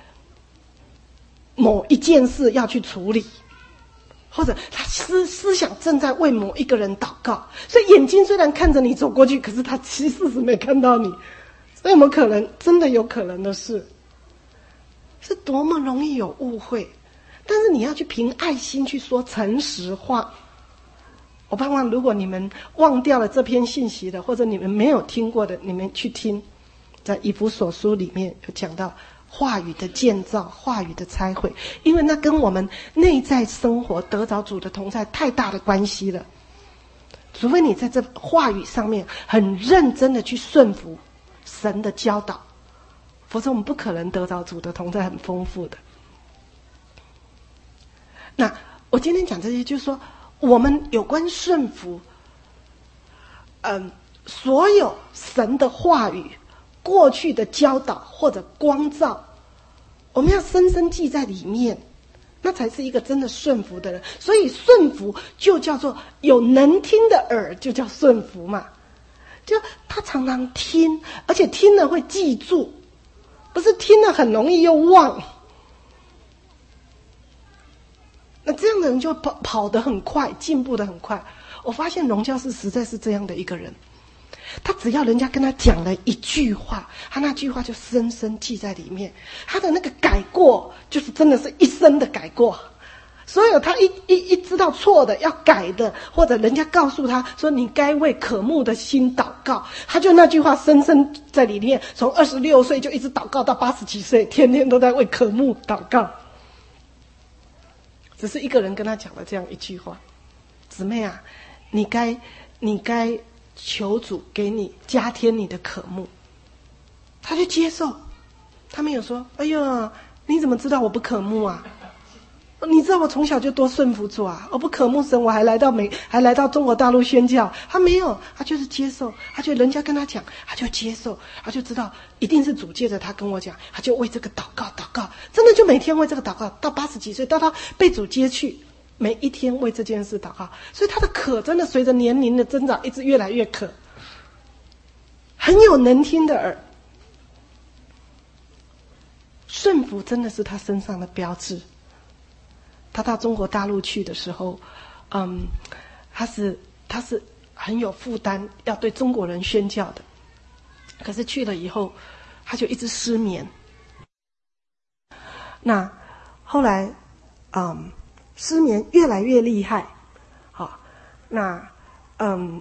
某一件事要去处理，或者他思思想正在为某一个人祷告，所以眼睛虽然看着你走过去，可是他其实是没看到你。所以有没有可能，真的有可能的是，是多么容易有误会，但是你要去凭爱心去说诚实话。我盼望如果你们忘掉了这篇信息的，或者你们没有听过的，你们去听，在以弗所书里面有讲到话语的建造，话语的拆毁，因为那跟我们内在生活得着主的同在太大的关系了。除非你在这话语上面很认真的去顺服神的教导，否则我们不可能得着主的同在很丰富的。那我今天讲这些，就是说我们有关顺服，嗯，所有神的话语过去的教导或者光照，我们要深深记在里面，那才是一个真的顺服的人。所以顺服就叫做有能听的耳，就叫顺服嘛。就他常常听，而且听了会记住，不是听了很容易又忘。那这样的人就跑跑得很快，进步得很快。我发现荣教师实在是这样的一个人，他只要人家跟他讲了一句话，他那句话就深深记在里面，他的那个改过就是真的是一生的改过。 所有他一一一知道错的要改的，或者人家告诉他说你该为渴慕的心祷告，他就那句话深深在里面，从二十六岁就一直祷告到八十几岁，天天都在为渴慕祷告。只是一个人跟他讲了这样一句话：姊妹啊，你该你该求主给你加添你的渴慕。他就接受，他没有说哎呀你怎么知道我不渴慕啊？你知道我从小就多顺服主啊，我不渴慕神，我还来到美，还来到中国大陆宣教。他没有，他就是接受，他就人家跟他讲，他就接受，他就知道一定是主借着他跟我讲，他就为这个祷告祷告，真的就每天为这个祷告，到八十几岁，到他被主接去，每一天为这件事祷告，所以他的渴真的随着年龄的增长，一直越来越渴，很有能听的耳。顺服真的是他身上的标志。他到中国大陆去的时候，嗯，他是他是很有负担，要对中国人宣教的。可是去了以后，他就一直失眠。那后来，嗯，失眠越来越厉害，好，那嗯，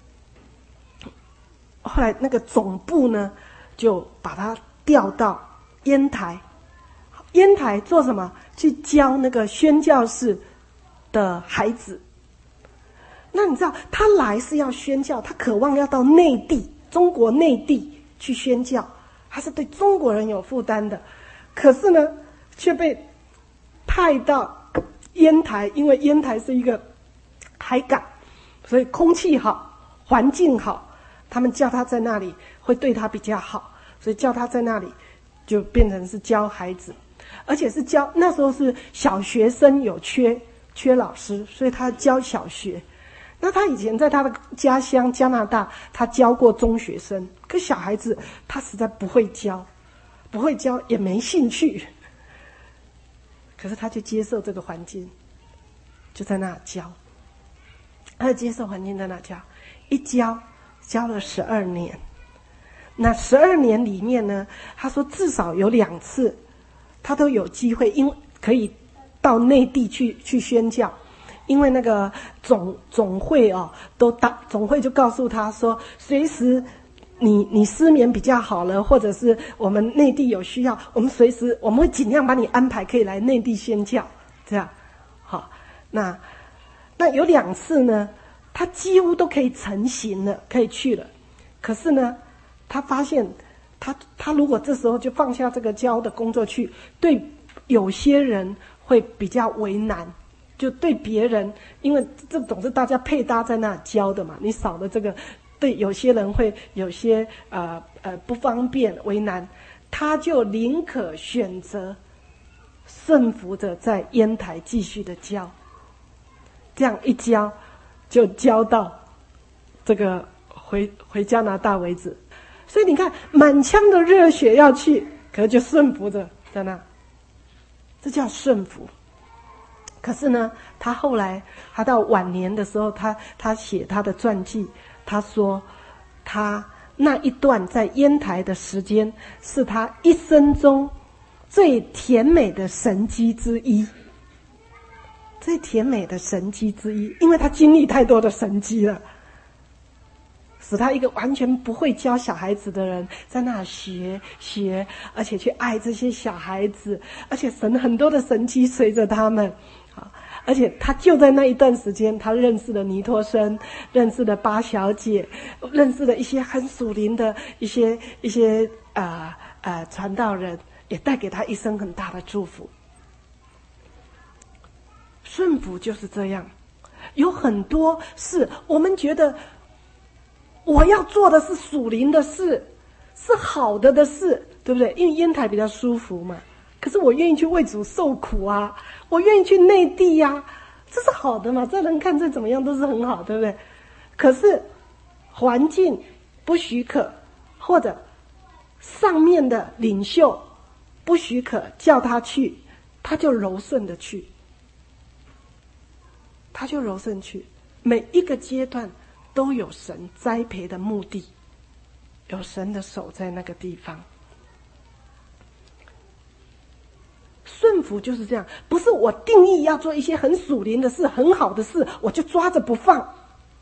后来那个总部呢，就把他调到烟台。烟台做什么？去教那个宣教士的孩子。那你知道他来是要宣教，他渴望要到内地，中国内地去宣教，他是对中国人有负担的。可是呢，却被派到烟台，因为烟台是一个海港，所以空气好，环境好，他们叫他在那里会对他比较好，所以叫他在那里就变成是教孩子。而且是教，那时候是小学生有缺缺老师，所以他教小学。那他以前在他的家乡加拿大，他教过中学生，可小孩子他实在不会教，不会教也没兴趣。可是他就接受这个环境，就在那教。他就接受环境在那教，一教教了十二年。那十二年里面呢，他说至少有两次。他都有机会，因为可以到内地去去宣教，因为那个总总会哦，都打总会就告诉他说，随时你你失眠比较好了，或者是我们内地有需要，我们随时我们会尽量把你安排可以来内地宣教，这样好。那那有两次呢，他几乎都可以成行了，可以去了，可是呢，他发现。他他如果这时候就放下这个教的工作去，对有些人会比较为难，就对别人，因为这总是大家配搭在那教的嘛，你少了这个，对有些人会有些呃呃不方便为难，他就宁可选择顺服着在烟台继续的教，这样一教就教到这个回回加拿大为止。所以你看，满腔的热血要去，可是就顺服着在那，这叫顺服。可是呢，他后来他到晚年的时候，他他写他的传记，他说他那一段在烟台的时间是他一生中最甜美的神迹之一，最甜美的神迹之一，因为他经历太多的神迹了。使他一个完全不会教小孩子的人，在那学学，而且去爱这些小孩子，而且神很多的神迹随着他们，啊！而且他就在那一段时间，他认识了尼托生，认识了八小姐，认识了一些很属灵的一些一些啊啊、呃呃、传道人，也带给他一生很大的祝福。顺服就是这样，有很多事我们觉得。我要做的是属灵的事，是好的的事，对不对？因为烟台比较舒服嘛。可是我愿意去为主受苦啊，我愿意去内地呀、啊，这是好的嘛？这人看这怎么样都是很好，对不对？可是环境不许可，或者上面的领袖不许可叫他去，他就柔顺的去，他就柔顺去。每一个阶段。都有神栽培的目的，有神的手在那个地方。 顺服就是这样，不是我定义要做一些很属灵的事、很好的事，我就抓着不放，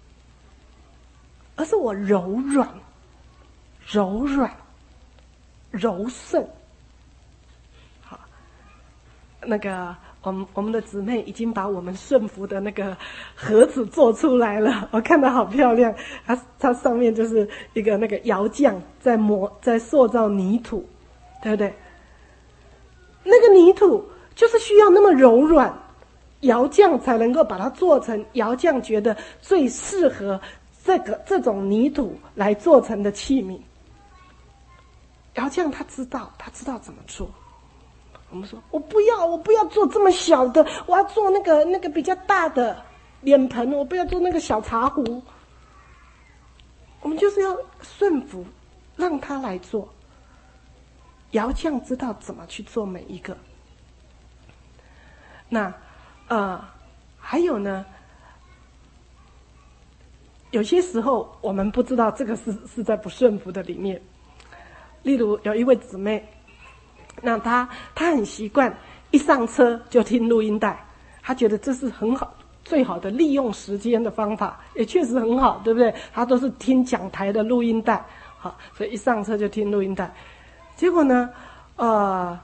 而是我柔软、柔软、柔顺。好，那个我们我们的姊妹已经把我们顺服的那个盒子做出来了，我看到好漂亮。它它上面就是一个那个窑匠在磨在塑造泥土，对不对？那个泥土就是需要那么柔软，窑匠才能够把它做成窑匠觉得最适合这个这种泥土来做成的器皿。窑匠他知道，他知道怎么做。我们说，我不要，我不要做这么小的，我要做那个那个比较大的脸盆，我不要做那个小茶壶。我们就是要顺服，让他来做。窑匠知道怎么去做每一个。那呃，还有呢，有些时候我们不知道这个是是在不顺服的里面。例如有一位姊妹，那她她很习惯一上车就听录音带，她觉得这是很好最好的利用时间的方法，也确实很好，对不对？她都是听讲台的录音带，好，所以一上车就听录音带。结果呢，呃，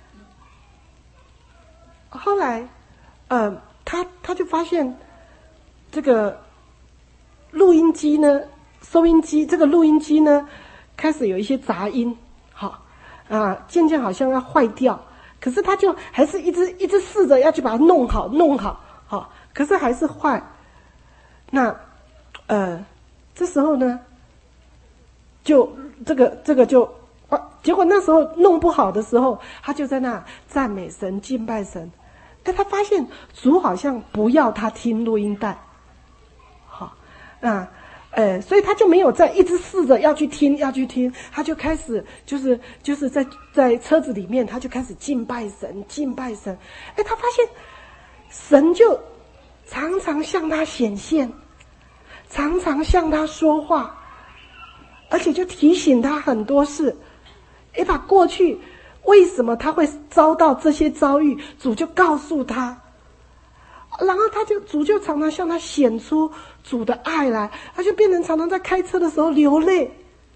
后来，呃，他他就发现这个录音机呢，收音机这个录音机呢，开始有一些杂音，好啊，渐渐好像要坏掉。可是他就还是一直一直试着要去把它弄好，弄好，好，可是还是坏。那，呃，这时候呢，就这个这个就。啊，结果那时候弄不好的时候，他就在那赞美神、敬拜神。但他发现主好像不要他听录音带，好，啊，呃，所以他就没有再一直试着要去听、要去听，他就开始就是就是在在车子里面，他就开始敬拜神、敬拜神。哎，他发现神就常常向他显现，常常向他说话，而且就提醒他很多事。也把过去为什么他会遭到这些遭遇，主就告诉他，然后他就主就常常向他显出主的爱来，他就变成常常在开车的时候流泪，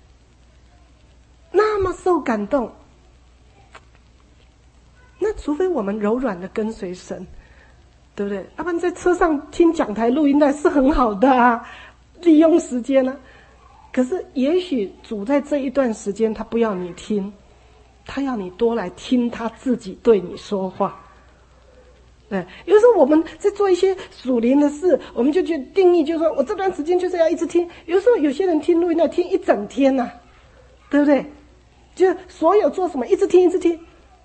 那么受感动。那除非我们柔软的跟随神，对不对？要不然在车上听讲台录音带是很好的啊，利用时间啊。可是也许主在这一段时间他不要你听，他要你多来听他自己对你说话。对，有时候我们在做一些属灵的事，我们就觉得定义就是说我这段时间就是要一直听。有时候有些人听录音带听一整天啊，对不对？就所有做什么一直听一直听，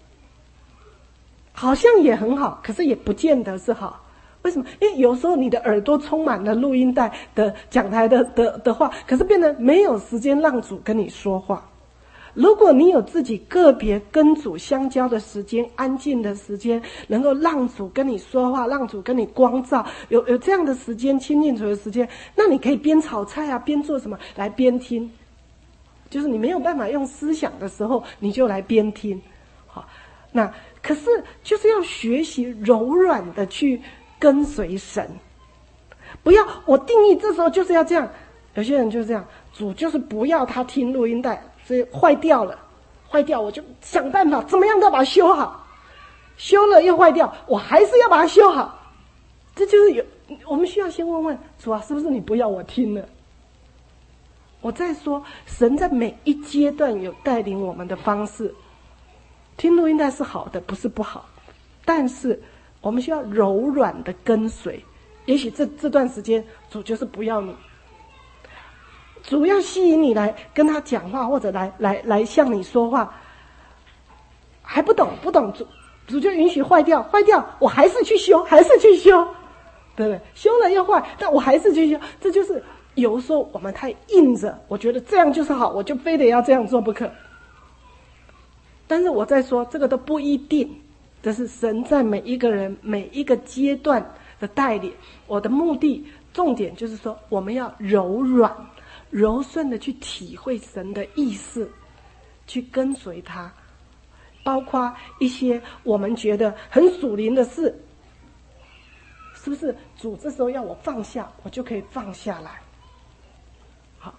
好像也很好，可是也不见得是好。为什么？因为有时候你的耳朵充满了录音带的讲台的的的话，可是变得没有时间让主跟你说话。如果你有自己个别跟主相交的时间、安静的时间，能够让主跟你说话，让主跟你光照，有有这样的时间、亲近主的时间，那你可以边炒菜啊，边做什么来边听。就是你没有办法用思想的时候，你就来边听。好，那可是就是要学习柔软的去跟随神，不要我定义这时候就是要这样。有些人就是这样，主就是不要他听录音带，所以坏掉了，坏掉我就想办法怎么样都要把它修好，修了又坏掉，我还是要把它修好。这就是有我们需要先问问主啊，是不是你不要我听了？我再说，神在每一阶段有带领我们的方式，听录音带是好的，不是不好，但是我们需要柔软的跟随。也许这这段时间主就是不要你，主要吸引你来跟他讲话，或者来来来向你说话，还不懂不懂，主主就允许坏掉坏掉，我还是去修，还是去修，对不对？修了又坏，但我还是去修。这就是有时候我们太硬着，我觉得这样就是好，我就非得要这样做不可。但是我在说这个都不一定，这是神在每一个人每一个阶段的带领。我的目的重点就是说，我们要柔软柔顺的去体会神的意思，去跟随他， 包括一些我们觉得很属灵的事，是不是主这时候要我放下，我就可以放下来？好，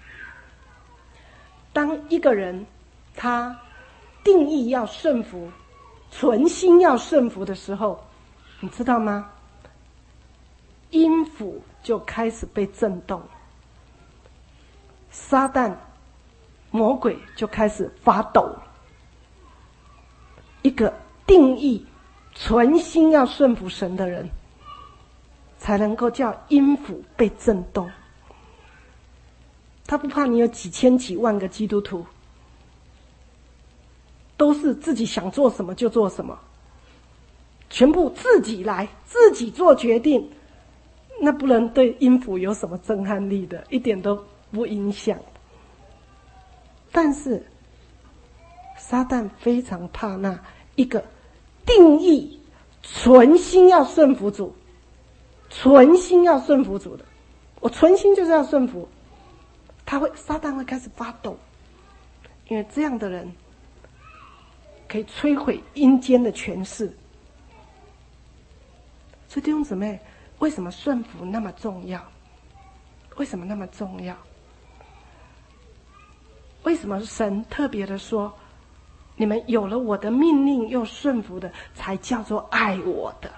当一个人他定义要顺服，存心要顺服的时候，你知道吗？阴府就开始被震动，撒旦魔鬼就开始发抖。一个定义存心要顺服神的人，才能够叫阴府被震动。他不怕你有几千几万个基督徒，都是自己想做什么就做什么，全部自己来，自己做决定，那不能对阴府有什么震撼力的，一点都不影响。但是撒旦非常怕那一个定义存心要顺服主，存心要顺服主的，我存心就是要顺服，他会撒旦会开始发抖，因为这样的人可以摧毁阴间的权势。所以弟兄姊妹，为什么顺服那么重要？为什么那么重要？为什么神特别的说，你们有了我的命令又顺服的，才叫做爱我的？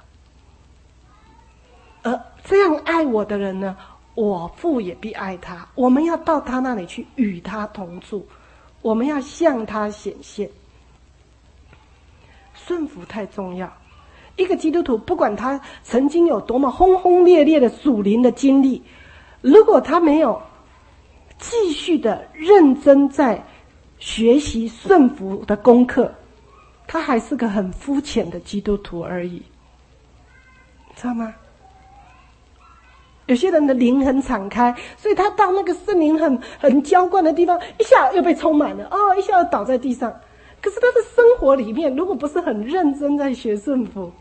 而这样爱我的人呢，我父也必爱他，我们要到他那里去与他同住，我们要向他显现。顺服太重要。一个基督徒不管他曾经有多么轰轰烈烈的属灵的经历，如果他没有继续的认真在学习顺服的功课，他还是个很肤浅的基督徒而已，知道吗？有些人的灵很敞开，所以他到那个圣灵很很浇灌的地方，一下又被充满了，哦，一下又倒在地上。可是他的生活里面，如果不是很认真在学顺服，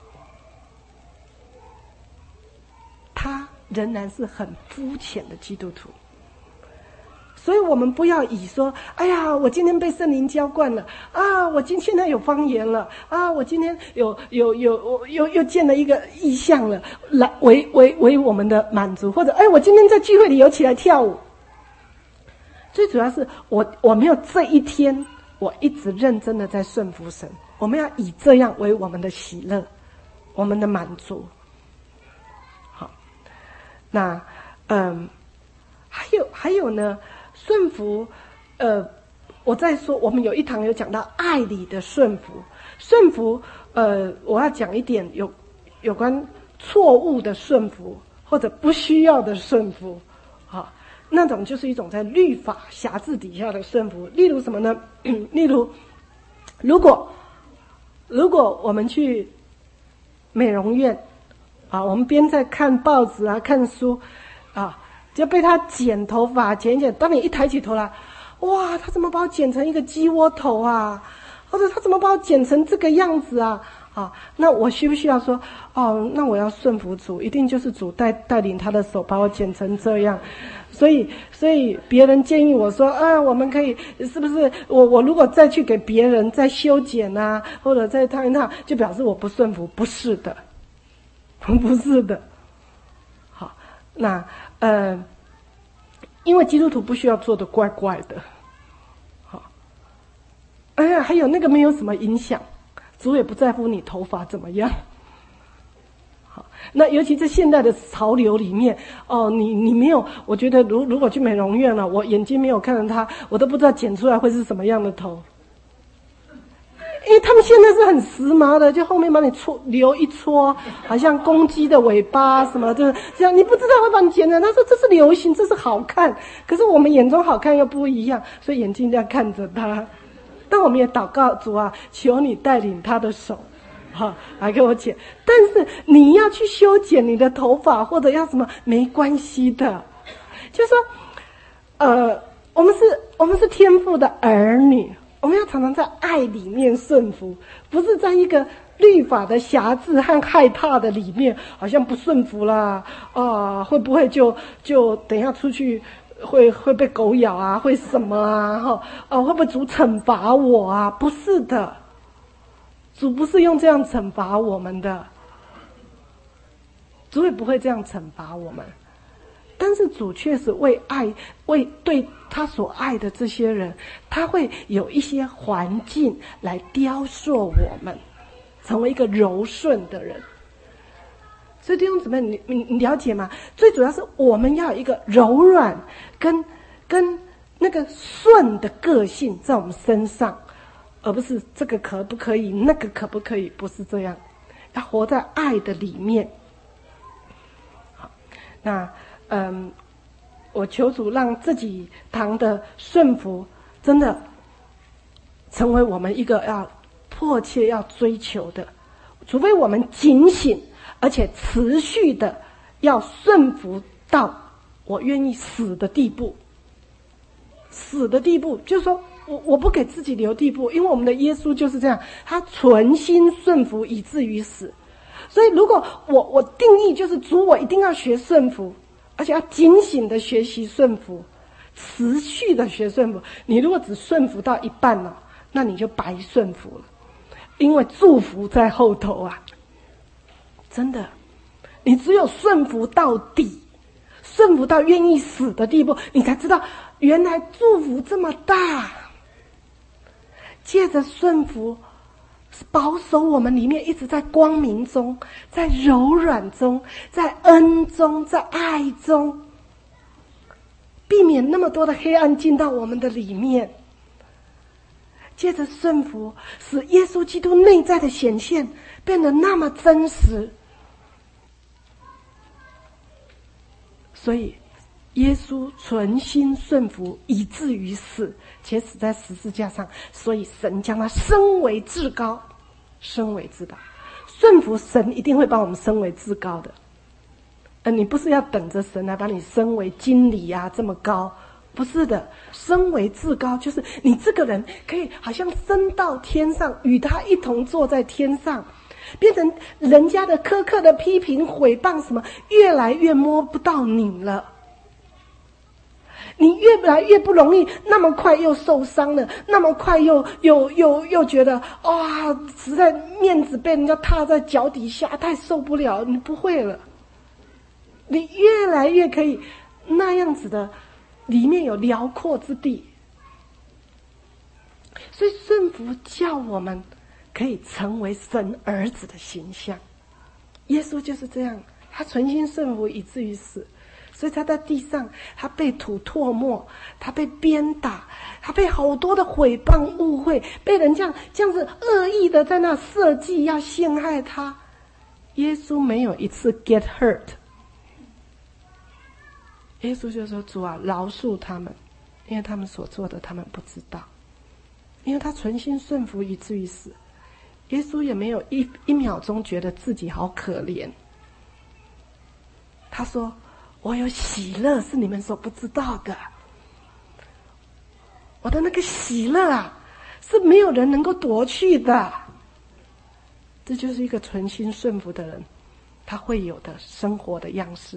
他仍然是很肤浅的基督徒。所以我们不要以说，哎呀，我今天被圣灵浇灌了啊，我今现在有方言了啊，我今天有有有又又见了一个异象了，来为为为我们的满足，或者哎，我今天在聚会里有起来跳舞。最主要是我我没有这一天，我一直认真的在顺服神，我们要以这样为我们的喜乐，我们的满足。好，那嗯，还有还有呢？顺服，呃，我在说，我们有一堂有讲到爱里的顺服。顺服，呃，我要讲一点有有关错误的顺服，或者不需要的顺服，好，那种就是一种在律法辖制底下的顺服。例如什么呢？例如，如果如果我们去美容院啊，我们边在看报纸啊、看书啊。就被他剪头发，剪一剪。当你一抬起头来，哇，他怎么把我剪成一个鸡窝头啊？或者他怎么把我剪成这个样子啊？啊，那我需不需要说，哦，那我要顺服主，一定就是主带带领他的手把我剪成这样。所以，所以别人建议我说，啊，我们可以是不是？我我如果再去给别人再修剪啊，或者再烫一烫，就表示我不顺服？不是的，不是的。好，那。呃，因为基督徒不需要做的怪怪的，好，哎呀，还有那个没有什么影响，主也不在乎你头发怎么样，好，那尤其在现在的潮流里面，哦，你你没有，我觉得如如果去美容院了，我眼睛没有看着他，我都不知道剪出来会是什么样的头。因为他们现在是很时髦的，就后面把你搓留一撮，好像公鸡的尾巴什么的，这样你不知道会把你剪成。他说这是流行，这是好看，可是我们眼中好看又不一样，所以眼睛一定要看着他。但我们也祷告主啊，求你带领他的手，好来给我剪。但是你要去修剪你的头发或者要什么没关系的，就是说，呃，我们是我们是天父的儿女。我们要常常在爱里面顺服，不是在一个律法的辖制和害怕的里面，好像不顺服啦，啊，会不会就就等一下出去会会被狗咬啊，会什么啊，哈，啊，会不会主惩罚我啊？不是的， 主不是用这样惩罚我们的，主也不会这样惩罚我们。但是主确实为爱，为对他所爱的这些人，他会有一些环境来雕塑我们，成为一个柔顺的人。所以弟兄姊妹，你你你了解吗？最主要是我们要有一个柔软跟跟那个顺的个性在我们身上，而不是这个可不可以，那个可不可以，不是这样。要活在爱的里面。好，那嗯，我求主让自己堂的顺服，真的成为我们一个要迫切要追求的。除非我们警醒，而且持续的要顺服到我愿意死的地步。死的地步，就是说我我不给自己留地步，因为我们的耶稣就是这样，他存心顺服以至于死。所以如果我我定义就是主，我一定要学顺服，而且要警醒的学习顺服，持续的学顺服。你如果只顺服到一半了，那你就白顺服了，因为祝福在后头啊。真的，你只有顺服到底，顺服到愿意死的地步，你才知道原来祝福这么大。借着顺服保守我们里面一直在光明中，在柔软中，在恩中，在爱中，避免那么多的黑暗进到我们的里面。借着顺服使耶稣基督内在的显现变得那么真实。所以耶稣存心顺服以至于死，且死在十字架上，所以神将他升为至高，升为至高。顺服神一定会把我们升为至高的。呃，你不是要等着神来把你升为经理啊这么高，不是的。升为至高就是你这个人可以好像升到天上，与他一同坐在天上，变成人家的苛刻的批评毁谤什么越来越摸不到你了。你越来越不容易那么快又受伤了，那么快又又又又觉得哇、哦，实在面子被人家踏在脚底下，太受不了。你不会了，你越来越可以那样子的，里面有辽阔之地。所以顺服叫我们可以成为神儿子的形象。耶稣就是这样，他存心顺服以至于死。所以他在地上，他被吐唾沫，他被鞭打，他被好多的毁谤误会，被人这样这样子恶意的在那设计要陷害他。耶稣没有一次 get hurt。 耶稣就说，主啊，饶恕他们，因为他们所做的他们不知道。因为他存心顺服以至于死，耶稣也没有一一秒钟觉得自己好可怜。他说，我有喜乐是你们所不知道的，我的那个喜乐啊，是没有人能够夺去的。这就是一个存心顺服的人他会有的生活的样式。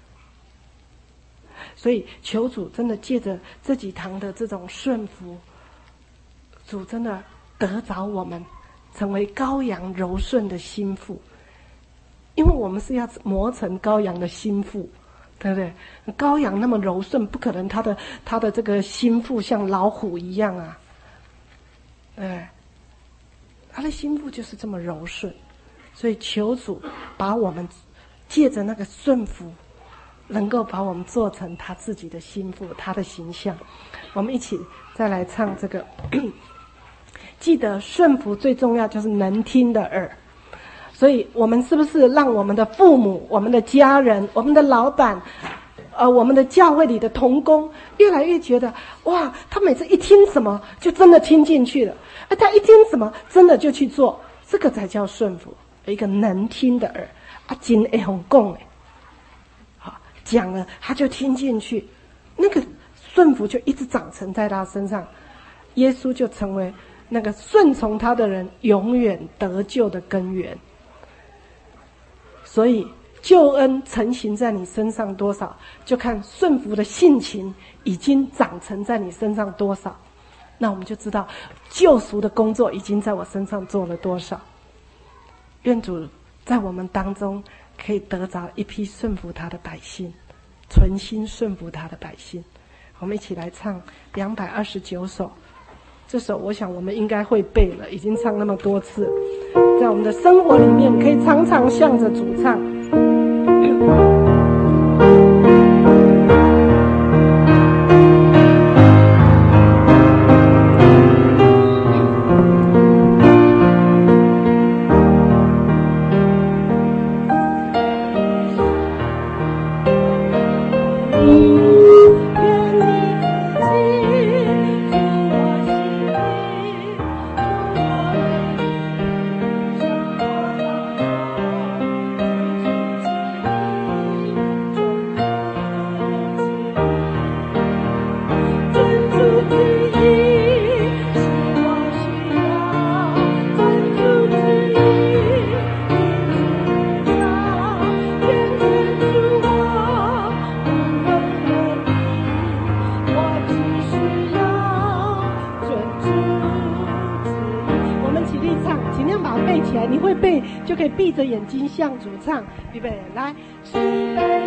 所以求主真的借着这几堂的这种顺服，主真的得着我们成为羔羊柔顺的心腹。因为我们是要磨成羔羊的心腹，对不对？羔羊那么柔顺，不可能他的他的这个心腹像老虎一样啊，对，他的心腹就是这么柔顺。所以求主把我们借着那个顺服，能够把我们做成他自己的心腹，他的形象。我们一起再来唱这个记得顺服最重要就是能听的耳。所以我们是不是让我们的父母、我们的家人、我们的老板、呃，我们的教会里的同工，越来越觉得哇，他每次一听什么就真的听进去了，而他一听什么真的就去做，这个才叫顺服，一个能听的耳啊，真会讲讲诶，好讲了他就听进去，那个顺服就一直长成在他身上，耶稣就成为那个顺从他的人永远得救的根源。所以救恩成行在你身上多少，就看顺服的性情已经长成在你身上多少。 那我们就知道救赎的工作已经在我身上做了多少。愿主在我们当中可以得着一批顺服他的百姓，存心顺服他的百姓。我们一起来唱两百二十九首，这首我想我们应该会背了，已经唱那么多次，在我们的生活里面可以常常向着主唱。闭着眼睛向主唱，预备来，是非。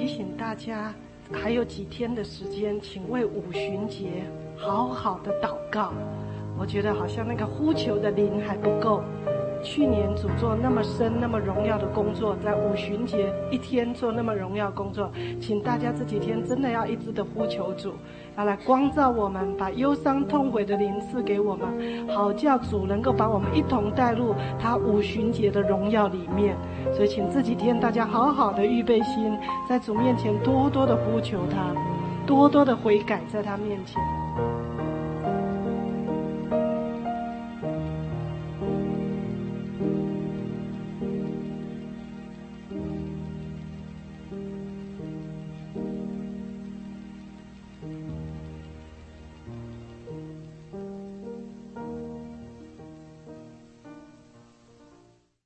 提醒大家，还有几天的时间，请为五旬节好好的祷告。我觉得好像那个呼求的灵还不够。去年主做那么深那么荣耀的工作，在五旬节一天做那么荣耀工作，请大家这几天真的要一直的呼求主，要来光照我们，把忧伤痛悔的灵赐给我们，好叫主能够把我们一同带入他五旬节的荣耀里面。所以请这几天大家好好的预备心，在主面前多多的呼求他，多多的悔改在他面前。